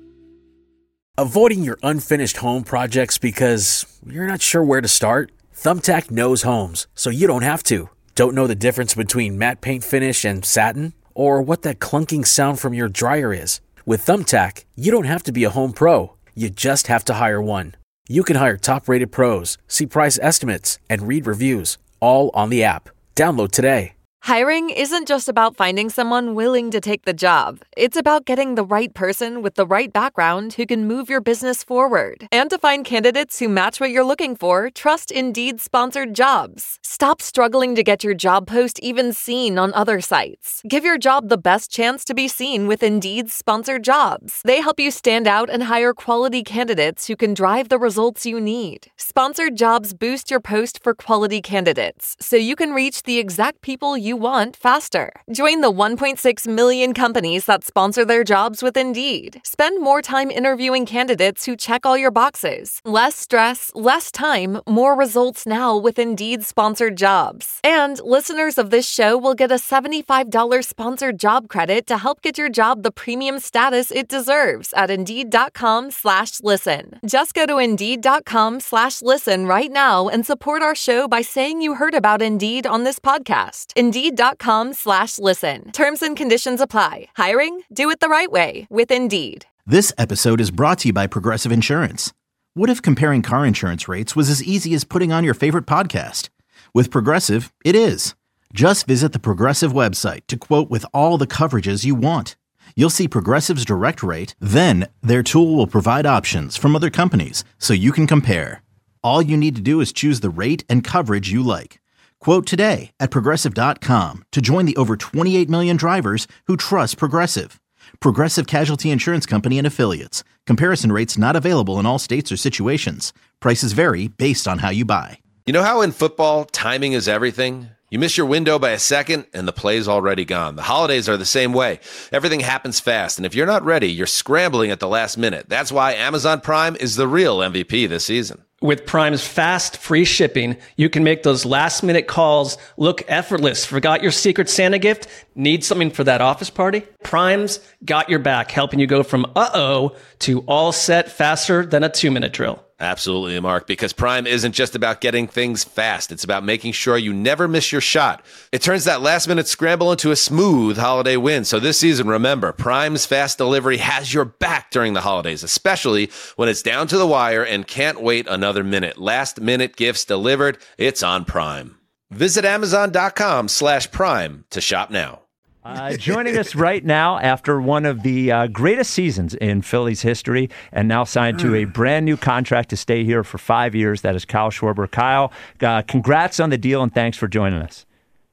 Avoiding your unfinished home projects because you're not sure where to start? Thumbtack knows homes, so you don't have to. Don't know the difference between matte paint finish and satin? Or what that clunking sound from your dryer is? With Thumbtack, you don't have to be a home pro. You just have to hire one. You can hire top-rated pros, see price estimates, and read reviews, all on the app. Download today. Hiring isn't just about finding someone willing to take the job. It's about getting the right person with the right background who can move your business forward. And to find candidates who match what you're looking for, trust Indeed-sponsored jobs. Stop struggling to get your job post even seen on other sites. Give your job the best chance to be seen with Indeed-sponsored jobs. They help you stand out and hire quality candidates who can drive the results you need. Sponsored jobs boost your post for quality candidates, so you can reach the exact people you want faster. Join the one point six million companies that sponsor their jobs with Indeed. Spend more time interviewing candidates who check all your boxes. Less stress, less time, more results now with Indeed sponsored jobs. And listeners of this show will get a seventy-five dollars sponsored job credit to help get your job the premium status it deserves at Indeed.com slash listen. Just go to Indeed.com slash listen right now and support our show by saying you heard about Indeed on this podcast. Indeed.com slash listen. Terms and conditions apply. Hiring? Do it the right way with Indeed. This episode is brought to you by Progressive Insurance. What if comparing car insurance rates was as easy as putting on your favorite podcast? With Progressive, it is. Just visit the Progressive website to quote with all the coverages you want. You'll see Progressive's direct rate, then their tool will provide options from other companies so you can compare. All you need to do is choose the rate and coverage you like. Quote today at Progressive dot com to join the over twenty-eight million drivers who trust Progressive. Progressive Casualty Insurance Company and Affiliates. Comparison rates not available in all states or situations. Prices vary based on how you buy. You know how in football, timing is everything? You miss your window by a second, and the play's already gone. The holidays are the same way. Everything happens fast, and if you're not ready, you're scrambling at the last minute. That's why Amazon Prime is the real M V P this season. With Prime's fast, free shipping, you can make those last-minute calls look effortless. Forgot your Secret Santa gift? Need something for that office party? Prime's got your back, helping you go from uh-oh to all set faster than a two-minute drill. Absolutely, Mark, because Prime isn't just about getting things fast. It's about making sure you never miss your shot. It turns that last-minute scramble into a smooth holiday win. So this season, remember, Prime's fast delivery has your back during the holidays, especially when it's down to the wire and can't wait another minute. Last-minute gifts delivered, it's on Prime. Visit Amazon.com slash Prime to shop now. Uh, joining us right now after one of the uh, greatest seasons in Phillies history and now signed to a brand new contract to stay here for five years. That is Kyle Schwarber. Kyle, uh, congrats on the deal and thanks for joining us.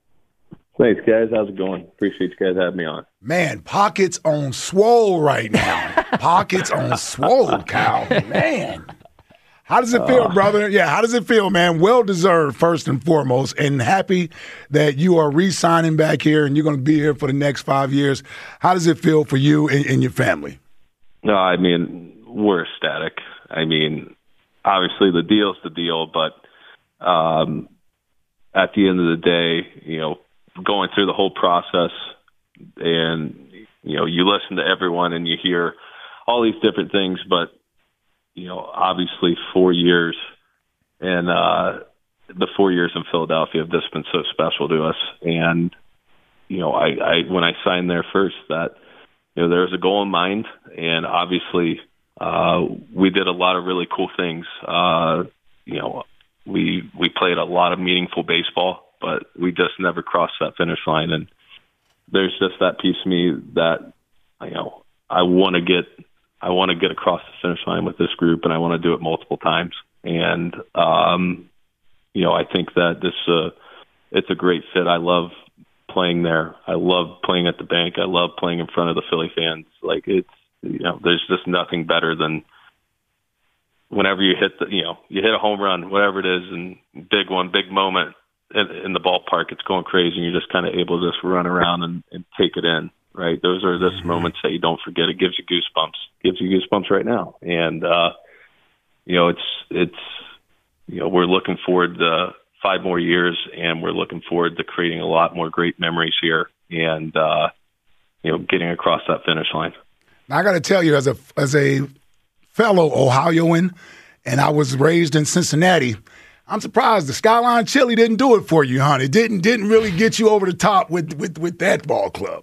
Thanks, guys. How's it going? Appreciate you guys having me on. Man, pockets on swole right now. Pockets on swole, Kyle. Man. How does it feel, uh, brother? Yeah, how does it feel, man? Well-deserved, first and foremost, and happy that you are re-signing back here and you're going to be here for the next five years. How does it feel for you and, and your family? No, I mean, we're ecstatic. I mean, obviously the deal's the deal, but um, at the end of the day, you know, going through the whole process and, you know, you listen to everyone and you hear all these different things, but you know, obviously four years and uh, the four years in Philadelphia have just been so special to us. And, you know, I, I when I signed there first that, you know, there was a goal in mind and obviously uh, we did a lot of really cool things. Uh, you know, we we played a lot of meaningful baseball, but we just never crossed that finish line. And there's just that piece of me that, you know, I want to get I want to get across the finish line with this group, and I want to do it multiple times. And um, you know, I think that this uh, it's a great fit. I love playing there. I love playing at the bank. I love playing in front of the Philly fans. Like, it's, you know, there's just nothing better than whenever you hit the, you know, you hit a home run, whatever it is, and big one, big moment in, in the ballpark, it's going crazy, and you're just kind of able to just run around and, and take it in, right? Those are just moments that you don't forget. It gives you goosebumps. It gives you goosebumps right now. And, uh, you know, it's, it's, you know, we're looking forward to five more years, and we're looking forward to creating a lot more great memories here and, uh, you know, getting across that finish line. Now, I got to tell you, as a as a fellow Ohioan, and I was raised in Cincinnati, I'm surprised the Skyline Chili didn't do it for you, hon. It didn't didn't really get you over the top with with, with that ball club.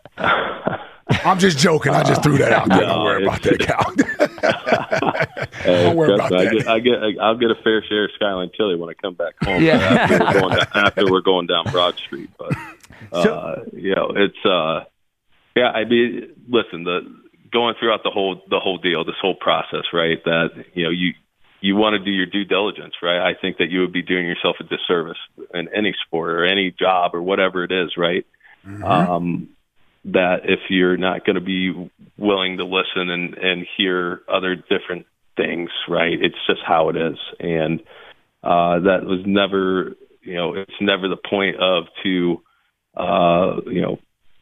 I'm just joking. I just threw that out there. No, Don't worry about that, Cal. Hey, Don't worry about I that. get, I get, I'll get a fair share of Skyline Chili when I come back home. Yeah. After, we're going down, after we're going down Broad Street, but uh, you know, it's uh, yeah. I mean, listen, the going throughout the whole the whole deal, this whole process, right? That you know, you you want to do your due diligence, right? I think that you would be doing yourself a disservice in any sport or any job or whatever it is, right? Mm-hmm. Um, that if you're not going to be willing to listen and, and hear other different things, right? It's just how it is. And uh, that was never, you know, it's never the point of to, uh, you know,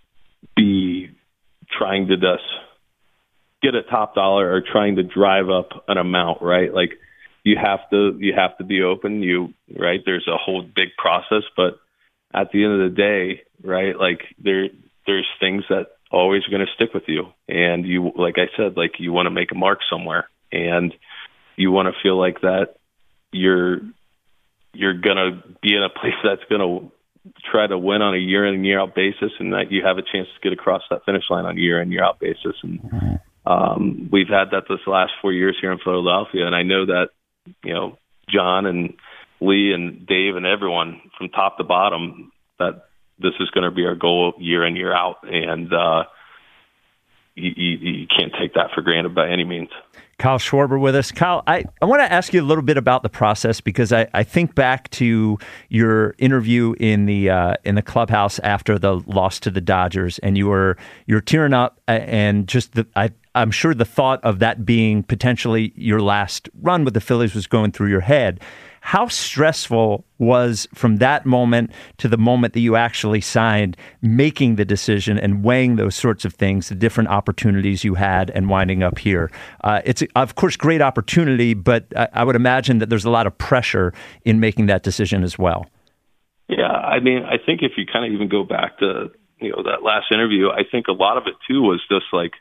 be trying to just get a top dollar or trying to drive up an amount, right? Like you have to, you have to be open, you, right? There's a whole big process, but at the end of the day, right? Like there, there's things that always are going to stick with you. And you, like I said, like you want to make a mark somewhere, and you want to feel like that you're, you're going to be in a place that's going to try to win on a year in and year out basis, and that you have a chance to get across that finish line on a year in, year out basis. And um, we've had that this last four years here in Philadelphia. And I know that, you know, John and Lee and Dave and everyone from top to bottom, that this is going to be our goal year in, year out. And uh, you, you, you can't take that for granted by any means. Kyle Schwarber with us. Kyle, I, I want to ask you a little bit about the process, because I, I think back to your interview in the uh, in the clubhouse after the loss to the Dodgers, and you were you're tearing up, and just the I I'm sure the thought of that being potentially your last run with the Phillies was going through your head. How stressful was from that moment to the moment that you actually signed, making the decision and weighing those sorts of things, the different opportunities you had and winding up here? Uh, it's, of course, great opportunity, but I, I would imagine that there's a lot of pressure in making that decision as well. Yeah, I mean, I think if you kind of even go back to, you know, that last interview, I think a lot of it too was just like,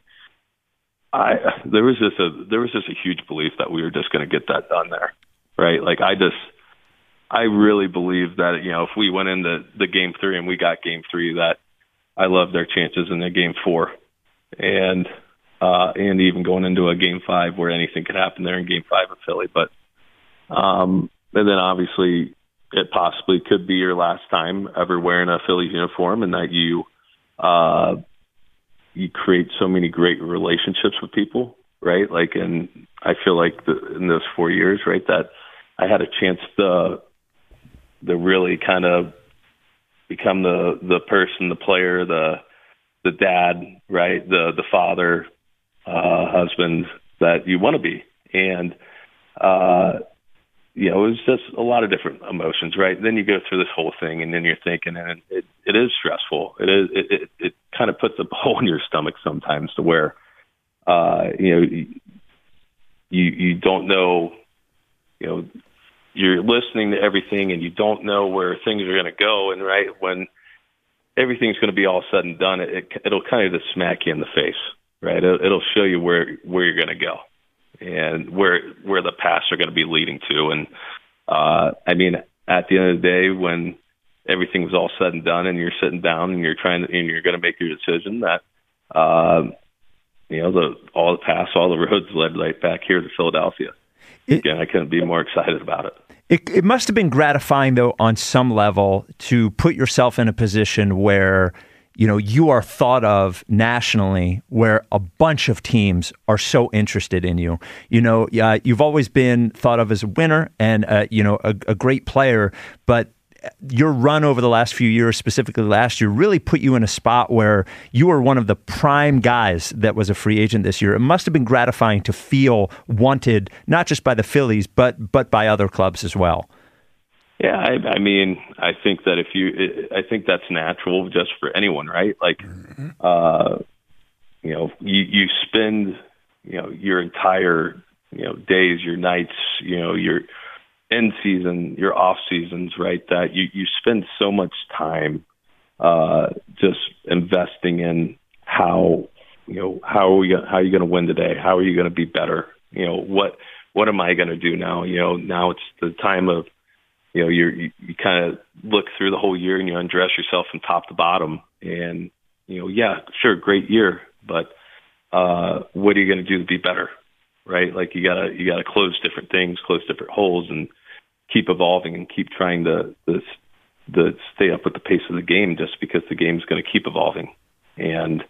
I there was just a there was just a huge belief that we were just going to get that done there. Right. Like I just, I really believe that, you know, if we went into the game three and we got game three, that I love their chances in the game four, and, uh, and even going into a game five where anything could happen there in game five of Philly. But, um, and then obviously it possibly could be your last time ever wearing a Phillies uniform, and that you, uh, you create so many great relationships with people. Right. Like, and I feel like the, in those four years, right, that I had a chance to, to really kind of become the, the person, the player, the, the dad, right. The, the father, uh, husband that you want to be. And, uh, you know, it was just a lot of different emotions, right? Then you go through this whole thing, and then you're thinking, and it, it is stressful. It is, it, it, it kind of puts a hole in your stomach sometimes to where, Uh, you know, you you don't know, you know, you're listening to everything, and you don't know where things are going to go. And right when everything's going to be all said and done, it, it'll kind of just smack you in the face, right? It'll, it'll show you where where you're going to go, and where where the paths are going to be leading to. And uh, I mean, at the end of the day, when everything was all said and done, and you're sitting down and you're trying to, and you're going to make your decision, that. Uh, you know, the all the paths, all the roads led right back here to Philadelphia. It, Again, I couldn't be more excited about it. It, it must have been gratifying, though, on some level, to put yourself in a position where, you know, you are thought of nationally, where a bunch of teams are so interested in you. You know, uh, you've always been thought of as a winner and, uh, you know, a, a great player, but your run over the last few years, specifically last year, really put you in a spot where you were one of the prime guys that was a free agent this year. It must have been gratifying to feel wanted, not just by the Phillies, but but by other clubs as well. Yeah, I, I mean, I think that if you, I think that's natural just for anyone, right? Like, uh, you know, you, you spend, you know, your entire, you know, days, your nights, you know, your in season, your off seasons, right? That you, you spend so much time uh, just investing in how, you know, how are we, how are you going to win today? How are you going to be better? You know, what, what am I going to do now? You know, now it's the time of, you know, you're, you, you kind of look through the whole year and you undress yourself from top to bottom and, you know, yeah, sure. Great year, but uh, what are you going to do to be better? Right? Like you gotta, you gotta close different things, close different holes and keep evolving and keep trying to, to, to stay up with the pace of the game just because the game's going to keep evolving. And,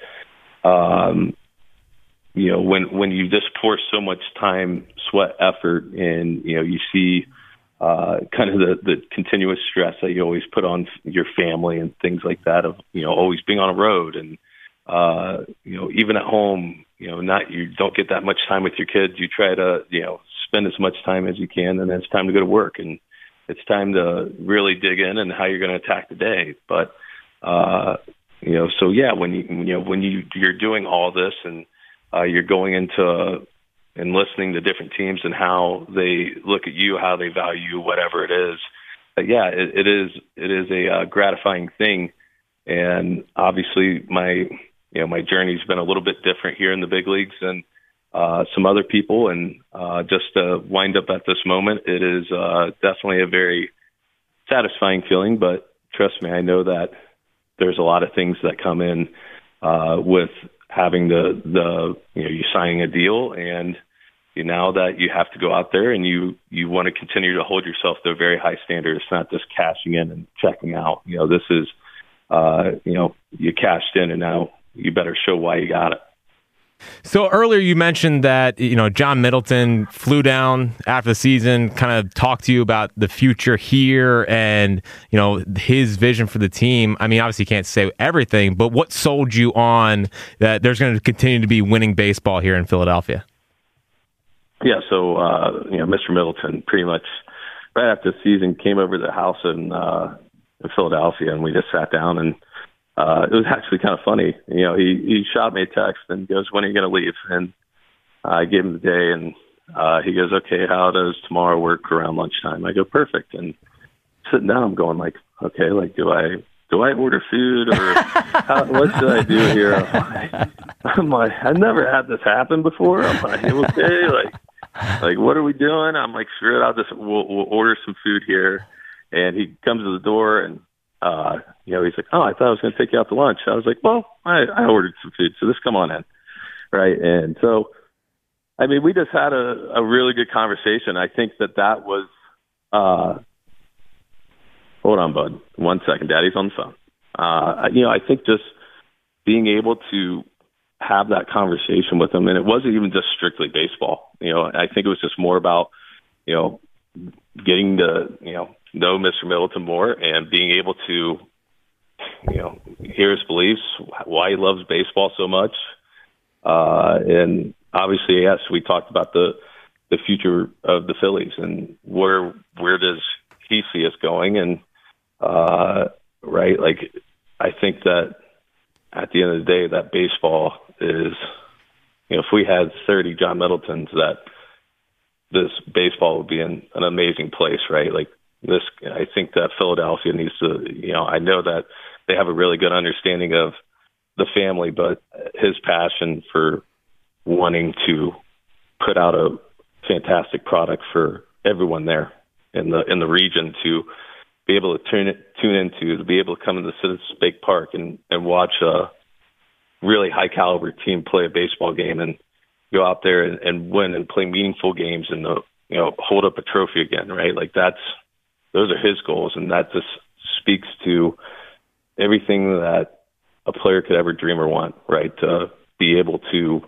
um, you know, when, when you just pour so much time, sweat, effort, and, you know, you see, Uh, kind of the, the continuous stress that you always put on your family and things like that of, you know, always being on a road and, uh, you know, even at home, you know, not, you don't get that much time with your kids. You try to, you know, spend as much time as you can and then it's time to go to work and it's time to really dig in and how you're going to attack the day. But, uh, you know, so yeah, when you, you know, when you, you're doing all this and, uh, you're going into, and listening to different teams and how they look at you, how they value whatever it is. But yeah, it, it is it is a uh, gratifying thing. And obviously my you know my journey's been a little bit different here in the big leagues than uh, some other people. And uh, just to wind up at this moment, it is uh, definitely a very satisfying feeling. But trust me, I know that there's a lot of things that come in uh, with having the, the, you know, you signing a deal and you now that you have to go out there and you, you want to continue to hold yourself to a very high standard. It's not just cashing in and checking out. You know, this is, uh, you know, you cashed in and now you better show why you got it. So earlier you mentioned that, you know, John Middleton flew down after the season, kind of talked to you about the future here and, you know, his vision for the team. I mean, obviously you can't say everything, but what sold you on that there's going to continue to be winning baseball here in Philadelphia? Yeah, so, uh, you know, Mister Middleton pretty much right after the season came over to the house in, uh, in Philadelphia and we just sat down and Uh, it was actually kind of funny. You know, he, he shot me a text and goes, when are you going to leave? And I gave him the day and uh, he goes, okay, how does tomorrow work around lunchtime? I go, perfect. And sitting down, I'm going like, okay, like, do I, do I order food or how, what should I do here? I'm like, I'm like, I've never had this happen before. I'm like, okay, like, like, what are we doing? I'm like, screw it. I'll just, we'll, we'll order some food here. And he comes to the door and, Uh, you know, he's like, oh, I thought I was going to take you out to lunch. I was like, well, I, I ordered some food, so just come on in. Right. And so, I mean, we just had a, a really good conversation. I think that that was, uh, hold on, bud. One second. Daddy's on the phone. Uh, you know, I think just being able to have that conversation with him, and it wasn't even just strictly baseball. You know, I think it was just more about, you know, getting to, you know, know Mister Middleton more and being able to, you know, hear his beliefs, why he loves baseball so much. Uh, and obviously, yes, we talked about the, the future of the Phillies and where, where does he see us going? And, uh, right. Like, I think that at the end of the day, that baseball is, you know, if we had thirty John Middletons, that this baseball would be in an amazing place, right? Like, This, I think that Philadelphia needs to, you know, I know that they have a really good understanding of the family, but his passion for wanting to put out a fantastic product for everyone there in the in the region to be able to tune it, tune into, to be able to come into Citizens Bank Park and, and watch a really high caliber team play a baseball game and go out there and, and win and play meaningful games and, uh, you know, hold up a trophy again, right? Like that's, those are his goals. And that just speaks to everything that a player could ever dream or want, right? To be able to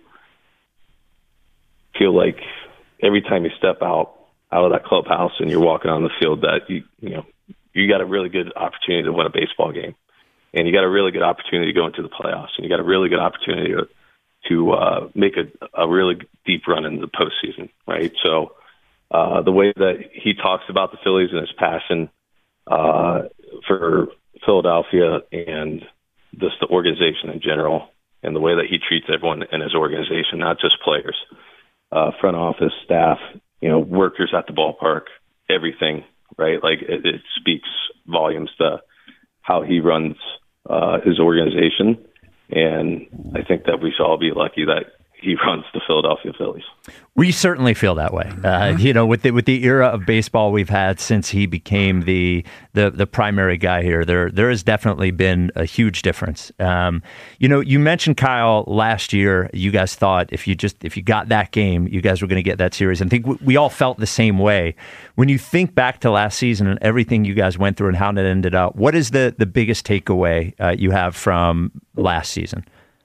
feel like every time you step out, out of that clubhouse and you're walking on the field that you, you know, you got a really good opportunity to win a baseball game. And you got a really good opportunity to go into the playoffs. And you got a really good opportunity to, to uh, make a, a really deep run into the postseason, right? So uh, the way that he talks about the Phillies and his passion uh, for Philadelphia and just the organization in general, and the way that he treats everyone in his organization, not just players, uh, front office, staff, you know, workers at the ballpark, everything, right? Like it, it speaks volumes to how he runs uh, his organization. And I think that we should all be lucky that he runs the Philadelphia Phillies. We certainly feel that way. Uh, you know, with the with the era of baseball we've had since he became the the the primary guy here, there there has definitely been a huge difference. Um, you know, you mentioned Kyle last year. You guys thought if you just if you got that game, you guys were going to get that series. And I think we, we all felt the same way. When you think back to last season and everything you guys went through and how it ended up, what is the the biggest takeaway uh, you have from last season?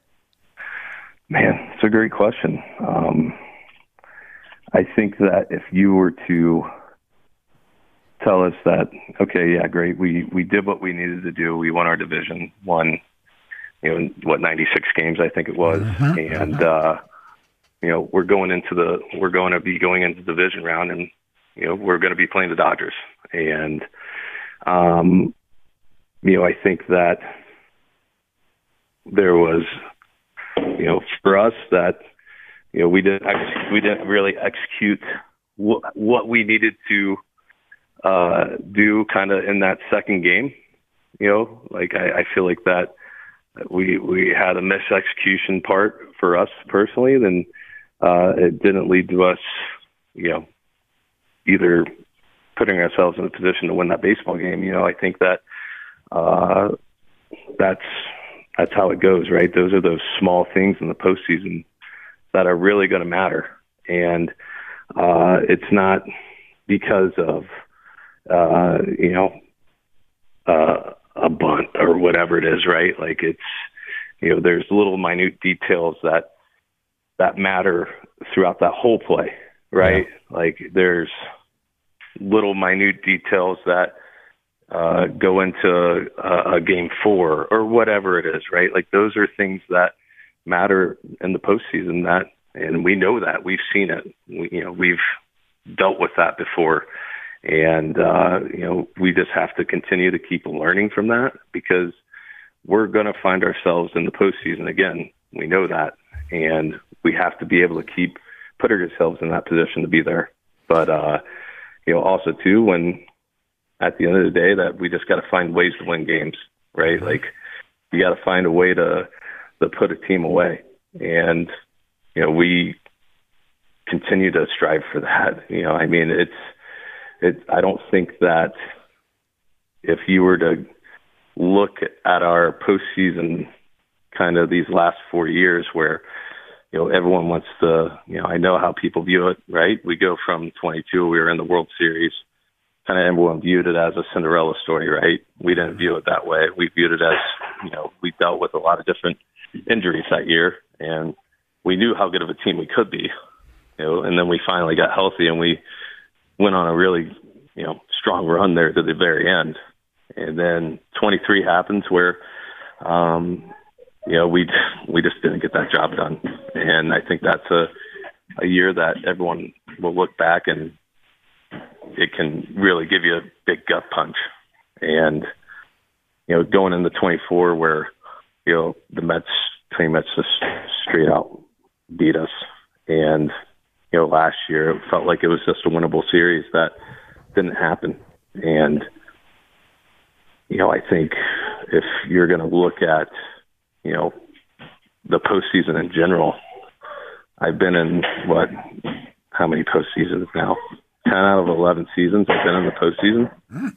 Man, it's a great question. Um, I think that if you were to tell us that, okay, yeah, great, we, we did what we needed to do. We won our division, won, you know, what, ninety-six games, I think it was. Uh-huh. And, uh, you know, we're going into the, we're going to be going into the division round and, you know, we're going to be playing the Dodgers. And, um, you know, I think that there was, you know, for us that, you know, we didn't, ex- we didn't really execute wh- what we needed to uh, do kind of in that second game. You know, like I, I feel like that we, we had a mis-execution part for us personally, then uh, it didn't lead to us, you know, either putting ourselves in a position to win that baseball game. You know, I think that uh, that's, That's how it goes, right? Those are those small things in the postseason that are really going to matter. And uh, it's not because of, uh, you know, uh, a bunt or whatever it is, right? Like it's, you know, there's little minute details that that matter throughout that whole play, right? Yeah. Like there's little minute details that Uh, go into a, a game four or whatever it is, right? Like those are things that matter in the postseason. That, and we know that we've seen it. We, you know, we've dealt with that before, and uh, you know, we just have to continue to keep learning from that because we're going to find ourselves in the postseason again. We know that, and we have to be able to keep putting ourselves in that position to be there. But uh, you know, also too when at the end of the day, that we just got to find ways to win games, right? Like you got to find a way to to put a team away, and you know we continue to strive for that. You know, I mean, it's it. I don't think that if you were to look at our postseason, kind of these last four years, where you know everyone wants to, you know, I know how people view it, right? We go from twenty-two, we were in the World Series. Kind of everyone viewed it as a Cinderella story, right? We didn't view it that way. We viewed it as, you know, we dealt with a lot of different injuries that year, and we knew how good of a team we could be, you know, and then we finally got healthy and we went on a really, you know, strong run there to the very end. And then twenty-three happens where, um, you know, we we just didn't get that job done. And I think that's a, a year that everyone will look back and it can really give you a big gut punch. And, you know, going into twenty-four where, you know, the Mets pretty much just straight out beat us. And, you know, last year it felt like it was just a winnable series. That didn't happen. And, you know, I think if you're going to look at, you know, the postseason in general, I've been in, what, how many postseasons now? ten out of eleven seasons I've been in the postseason.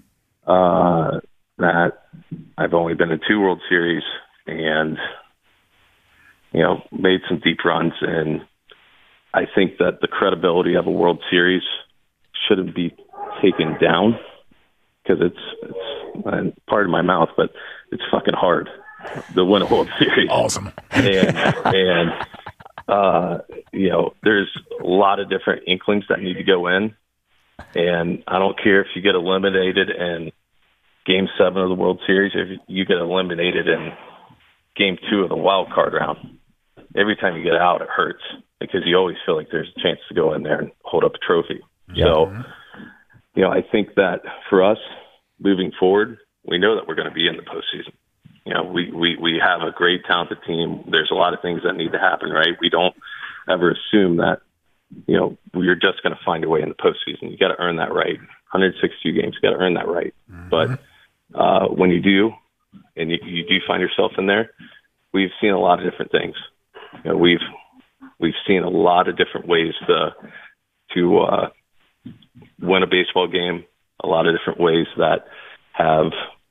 Uh, that I've only been in two World Series, and you know, made some deep runs, and I think that the credibility of a World Series shouldn't be taken down because it's, it's, and pardon my mouth, but it's fucking hard to win a World Series. Awesome. And, and uh, you know, there's a lot of different inklings that need to go in, and I don't care if you get eliminated in Game Seven of the World Series, if you get eliminated in Game Two of the wild card round. Every time you get out, it hurts because you always feel like there's a chance to go in there and hold up a trophy. Yeah. So, you know, I think that for us moving forward, we know that we're going to be in the postseason. You know, we, we, we have a great, talented team. There's a lot of things that need to happen, right? We don't ever assume that, you know, you're just going to find a way in the postseason. You got to earn that right. one hundred sixty-two games, you got to earn that right. Mm-hmm. But uh, when you do, and you, you do find yourself in there, we've seen a lot of different things. You know, we've we've seen a lot of different ways to to uh, win a baseball game. A lot of different ways that have,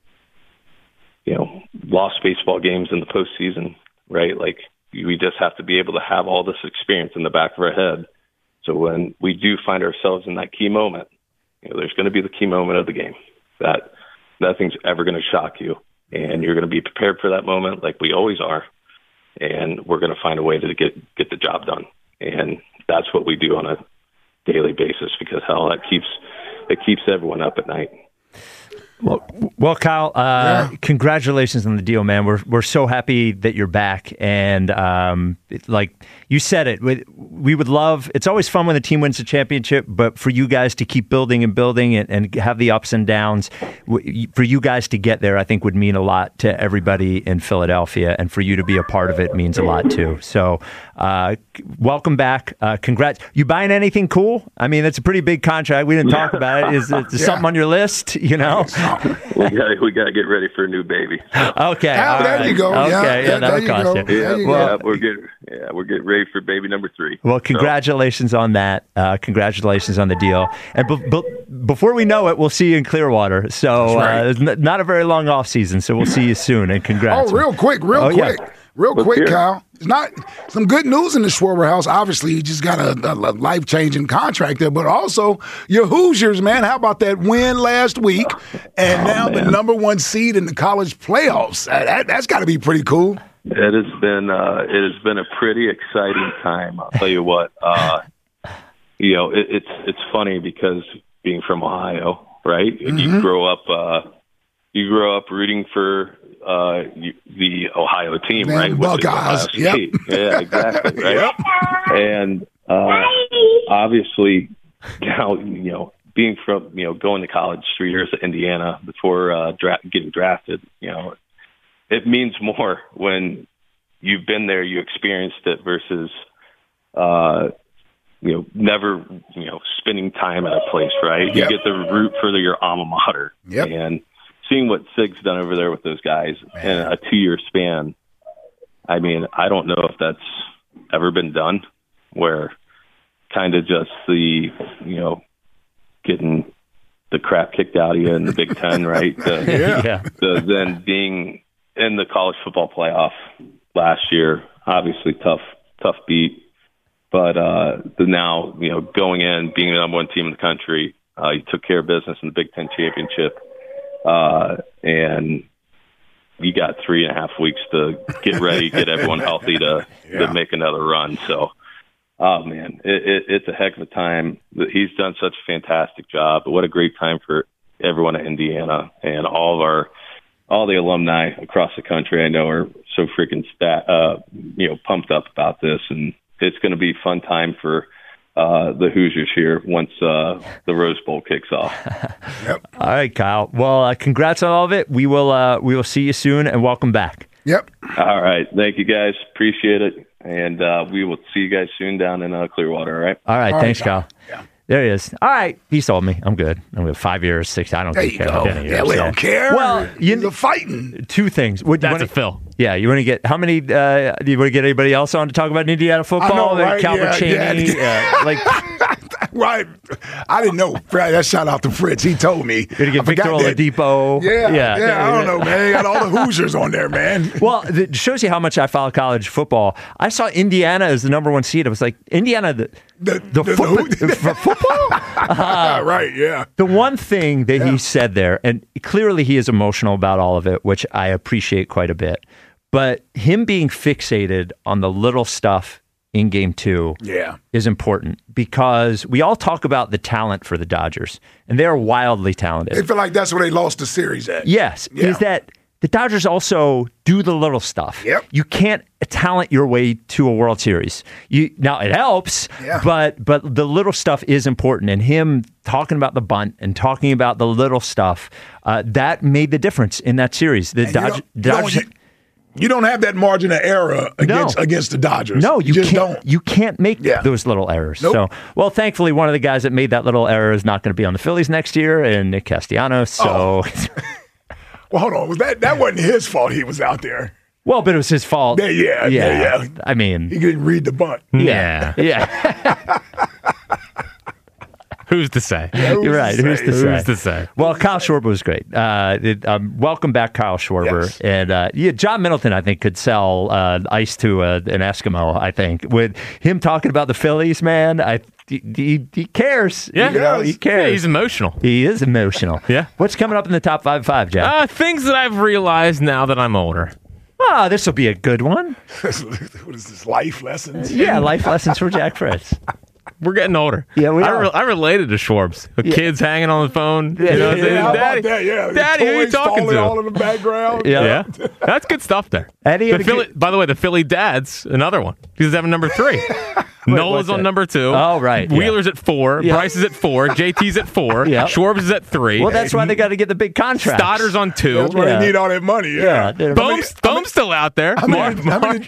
you know, lost baseball games in the postseason, right? Like we just have to be able to have all this experience in the back of our head. So when we do find ourselves in that key moment, you know, there's going to be the key moment of the game that nothing's ever going to shock you, and you're going to be prepared for that moment, like we always are. And we're going to find a way to get get the job done, and that's what we do on a daily basis. Because hell, that keeps it keeps everyone up at night. Well, well, Kyle, uh, yeah. congratulations on the deal, man. We're we're so happy that you're back, and um, it, like you said it, we, we would love. It's always fun when the team wins the championship, but for you guys to keep building and building and, and have the ups and downs, w- for you guys to get there, I think would mean a lot to everybody in Philadelphia, and for you to be a part of it means a lot too. So, uh, welcome back. Uh, congrats. You buying anything cool? I mean, that's a pretty big contract. We didn't talk about it. Is it yeah. something on your list? You know. we got we got to get ready for a new baby. Okay, oh, there right. you go. Okay, yeah, yeah, that'll cost you. Yeah, you well, go. we're getting yeah we're getting ready for baby number three. Well, congratulations so. on that. Uh, congratulations on the deal. And b- b- before we know it, we'll see you in Clearwater. So right. uh, it's n- not a very long off season. So we'll see you soon. And congrats. Oh, real quick, real oh, quick. Yeah. Real Let's quick, Kyle. It's not some good news in the Schwarber house. Obviously, you just got a, a life changing contract there, but also your Hoosiers, man. How about that win last week, and oh, now man. the number one seed in the college playoffs? That, that, that's got to be pretty cool. It has been uh, it has been a pretty exciting time. I'll tell you what. Uh, you know, it, it's it's funny because being from Ohio, right? Mm-hmm. You grow up uh, you grow up rooting for. Uh, you, the Ohio team, Man, right? Buckeyes. Yep. Yeah, exactly. Right. Yep. And uh, obviously, now you know, being from you know going to college three years at Indiana before uh, dra- getting drafted, you know, it means more when you've been there, you experienced it versus, uh, you know, never you know spending time at a place, right? Yep. You get to root for the, your alma mater, yep. and seeing what Sig's done over there with those guys Man. in a two-year span, I mean, I don't know if that's ever been done, where kind of just the, you know, getting the crap kicked out of you in the Big Ten, right? The, yeah. the, then being in the college football playoff last year, obviously tough, tough beat. But uh, the now, you know, going in, being the number one team in the country, uh, you took care of business in the Big Ten championship. Uh, and you got three and a half weeks to get ready, get everyone healthy to, yeah. to make another run. So, oh man, it, it, it's a heck of a time. He's done such a fantastic job. But what a great time for everyone at Indiana and all of our, all the alumni across the country. I know are so freaking stat, uh, you know, pumped up about this, and it's going to be a fun time for. Uh, the Hoosiers here once uh, the Rose Bowl kicks off. Yep. All right, Kyle. Well, uh, congrats on all of it. We will uh, we will see you soon, and welcome back. Yep. All right. Thank you, guys. Appreciate it. And uh, we will see you guys soon down in uh, Clearwater, all right? All right. All thanks, right, Kyle. Yeah. There he is. All right. He sold me. I'm good. I'm good. Five years, six. I don't there care. You go. Years, yeah, we yeah. don't care. Well, you the fighting. Two things. What, That's wanna, a Phil. Yeah. You want to get how many? Uh, do you want to get anybody else on to talk about Indiana football? I know, right? Calvert yeah, Cheney. Yeah. Uh, like. Right. I didn't know. That shout out to Fritz. He told me. You're going to get Victor Oladipo. Yeah, yeah. Yeah, I don't know, man. Got all the Hoosiers on there, man. Well, it shows you how much I follow college football. I saw Indiana as the number one seed. I was like, Indiana, the, the, the, the, foot, the, the football? Uh, right, yeah. The one thing that yeah. he said there, and clearly he is emotional about all of it, which I appreciate quite a bit, but him being fixated on the little stuff in game two yeah. is important because we all talk about the talent for the Dodgers, and they're wildly talented. They feel like that's where they lost the series at. Yes. Yeah. Is that the Dodgers also do the little stuff. Yep. You can't talent your way to a World Series. You Now, it helps, yeah. but but the little stuff is important. And him talking about the bunt and talking about the little stuff, uh, that made the difference in that series. The And Dodgers... You don't, you, don't, you don't have that margin of error against no. against the Dodgers. No, you, you just can't, don't. You can't make yeah. those little errors. Nope. So, well, thankfully, one of the guys that made that little error is not going to be on the Phillies next year, and Nick Castellanos. So, oh. well, hold on. Was that that wasn't his fault? He was out there. Well, but it was his fault. Yeah, yeah, yeah. yeah. yeah. I mean, he didn't read the bunt. Yeah, yeah. Who's to say? Yeah, who's You're right. to Who's say? to say? Who's to say? Well, Kyle Schwarber was great. Uh, it, um, welcome back, Kyle Schwarber. Yes. And uh, yeah, John Middleton, I think, could sell uh, ice to uh, an Eskimo. I think with him talking about the Phillies, man, I he, he, he cares. Yeah, you know, he cares. Yeah, he's emotional. He is emotional. Yeah. What's coming up in the top five five, Jack? Uh, things that I've realized now that I'm older. Oh, this will be a good one. What is this? Life lessons? Yeah, life lessons for Jack Fritz. We're getting older. Yeah, we I, are. re- I related to Schwarbs. The Yeah. kids hanging on the phone. Yeah, you know, yeah, saying, How Daddy, about that? Yeah, Daddy, who are you toys talking falling to? all in the background. Yeah. Yeah, that's good stuff there. And he had The a Philly, good- by the way, the Philly Dad's another one. He's having number three. Nola's what's on that? number two. Oh, right, yeah. Wheeler's at four. Yeah. Bryce is at four. J T's at four. Yeah. Schwarbs is at three. Well, that's why they got to get the big contract. Stoddard's on two. That's why Yeah. they need all that money. Yeah. Yeah. they're- Bohm's, Bohm's still out there. How Mar- many? How many?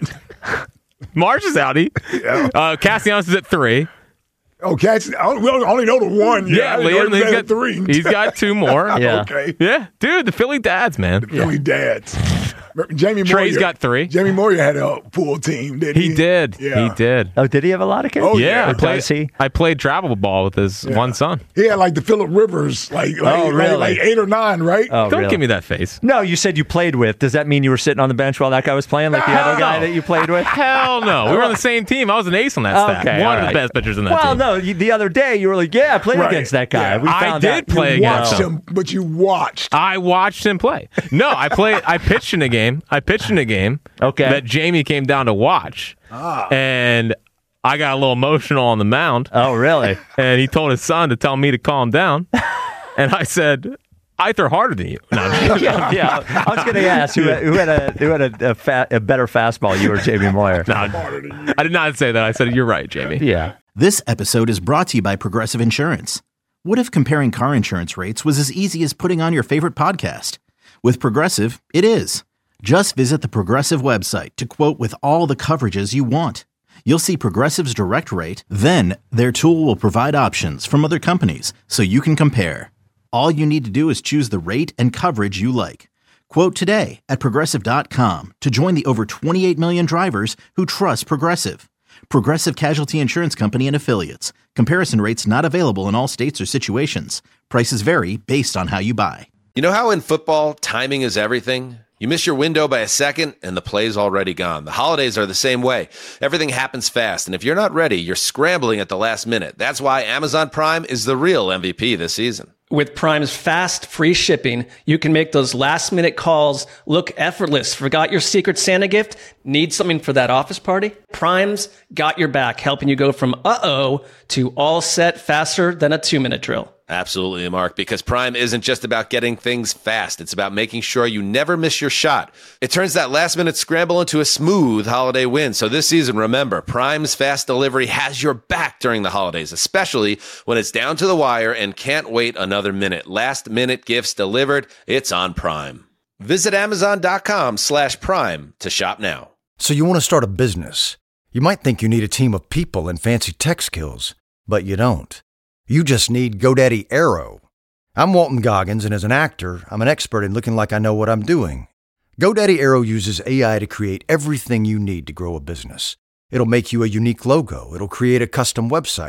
Marsh is outie. Yeah. Uh, Castellanos is at three. Oh, cats. I only, we only know the one. Yeah, Yeah, I didn't know Liam, he he's was got at three. He's got two more. Yeah. Okay. Yeah, dude, the Philly Dads, man. The Philly Dads. Jamie Trey's Moyer, got three. Jamie Moyer had a full team, didn't he? He did. Yeah. He did. Oh, did he have a lot of kids? Oh, yeah, yeah. I Or played. does he? I played travel ball with his Yeah. one son. He had like the Phillip Rivers, like like, Oh, like, really? like eight or nine, right? Oh, Don't really? give me that face. No, you said you played with. Does that mean you were sitting on the bench while that guy was playing, like the other guy that you played with? Hell no. We were on the same team. I was an ace on that staff. Okay, One all of the right. best pitchers in that Well, team. no, you, the other day you were like, "Yeah, I played Right. against that guy." Yeah. We I found did out. play You against watched him. him, but you watched. I watched him play. No, I played. I pitched in a game. I pitched in a game. Okay. That Jamie came down to watch, Ah. and I got a little emotional on the mound. Oh, really? And he told his son to tell me to calm down, and I said, "I throw harder than you." No, I'm just kidding. yeah, yeah. I was going to ask who had, who had a who had a, a, fa- a better fastball, you or Jamie Moyer? No, I did not say that. I said, "You're right, Jamie." Yeah. This episode is brought to you by Progressive Insurance. What if comparing car insurance rates was as easy as putting on your favorite podcast? With Progressive, it is. Just visit the Progressive website to quote with all the coverages you want. You'll see Progressive's direct rate, then their tool will provide options from other companies so you can compare. All you need to do is choose the rate and coverage you like. Quote today at Progressive dot com to join the over twenty-eight million drivers who trust Progressive. Progressive Casualty Insurance Company and Affiliates. Comparison rates not available in all states or situations. Prices vary based on how you buy. You know how in football, timing is everything? You miss your window by a second, and the play's already gone. The holidays are the same way. Everything happens fast, and if you're not ready, you're scrambling at the last minute. That's why Amazon Prime is the real M V P this season. With Prime's fast, free shipping, you can make those last-minute calls look effortless. Forgot your Secret Santa gift? Need something for that office party? Prime's got your back, helping you go from uh-oh to all set faster than a two-minute drill. Absolutely, Mark, because Prime isn't just about getting things fast. It's about making sure you never miss your shot. It turns that last-minute scramble into a smooth holiday win. So this season, remember, Prime's fast delivery has your back during the holidays, especially when it's down to the wire and can't wait another minute. Last-minute gifts delivered. It's on Prime. Visit Amazon.com slash Prime to shop now. So you want to start a business. You might think you need a team of people and fancy tech skills, but you don't. You just need GoDaddy Aero. I'm Walton Goggins, and as an actor, I'm an expert in looking like I know what I'm doing. GoDaddy Aero uses A I to create everything you need to grow a business. It'll make you a unique logo. It'll create a custom website.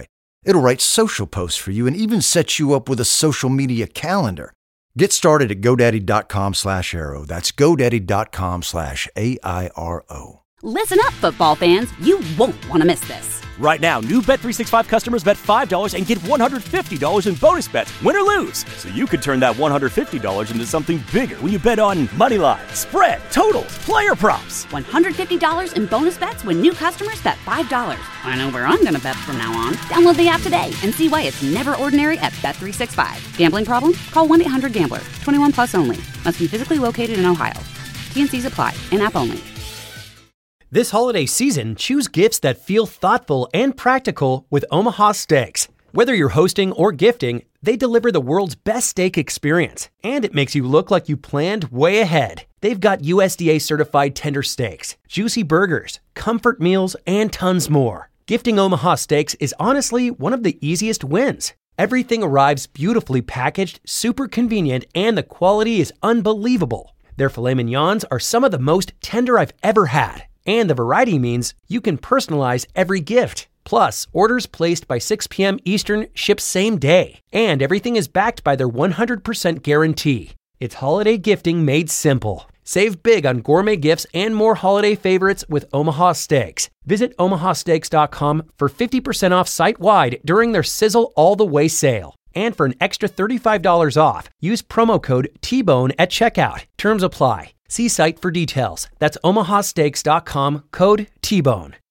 It'll write social posts for you and even set you up with a social media calendar. Get started at GoDaddy.com slash Arrow. That's GoDaddy.com slash A I R O. Listen up, football fans. You won't want to miss this. Right now, new Bet three sixty-five customers bet five dollars and get one hundred fifty dollars in bonus bets, win or lose. So you could turn that one hundred fifty dollars into something bigger when you bet on money line, spread, totals, player props. one hundred fifty dollars in bonus bets when new customers bet five dollars. I know where I'm going to bet from now on. Download the app today and see why it's never ordinary at Bet three sixty-five. Gambling problem? Call one eight hundred gambler. twenty-one plus only. Must be physically located in Ohio. T and C's apply. In-app only. This holiday season, choose gifts that feel thoughtful and practical with Omaha Steaks. Whether you're hosting or gifting, they deliver the world's best steak experience, and it makes you look like you planned way ahead. They've got U S D A-certified tender steaks, juicy burgers, comfort meals, and tons more. Gifting Omaha Steaks is honestly one of the easiest wins. Everything arrives beautifully packaged, super convenient, and the quality is unbelievable. Their filet mignons are some of the most tender I've ever had. And the variety means you can personalize every gift. Plus, orders placed by six p.m. Eastern ship same day. And everything is backed by their one hundred percent guarantee. It's holiday gifting made simple. Save big on gourmet gifts and more holiday favorites with Omaha Steaks. Visit omaha steaks dot com for fifty percent off site-wide during their Sizzle All the Way sale. And for an extra thirty-five dollars off, use promo code T bone at checkout. Terms apply. See site for details. That's omaha steaks dot com, code T bone.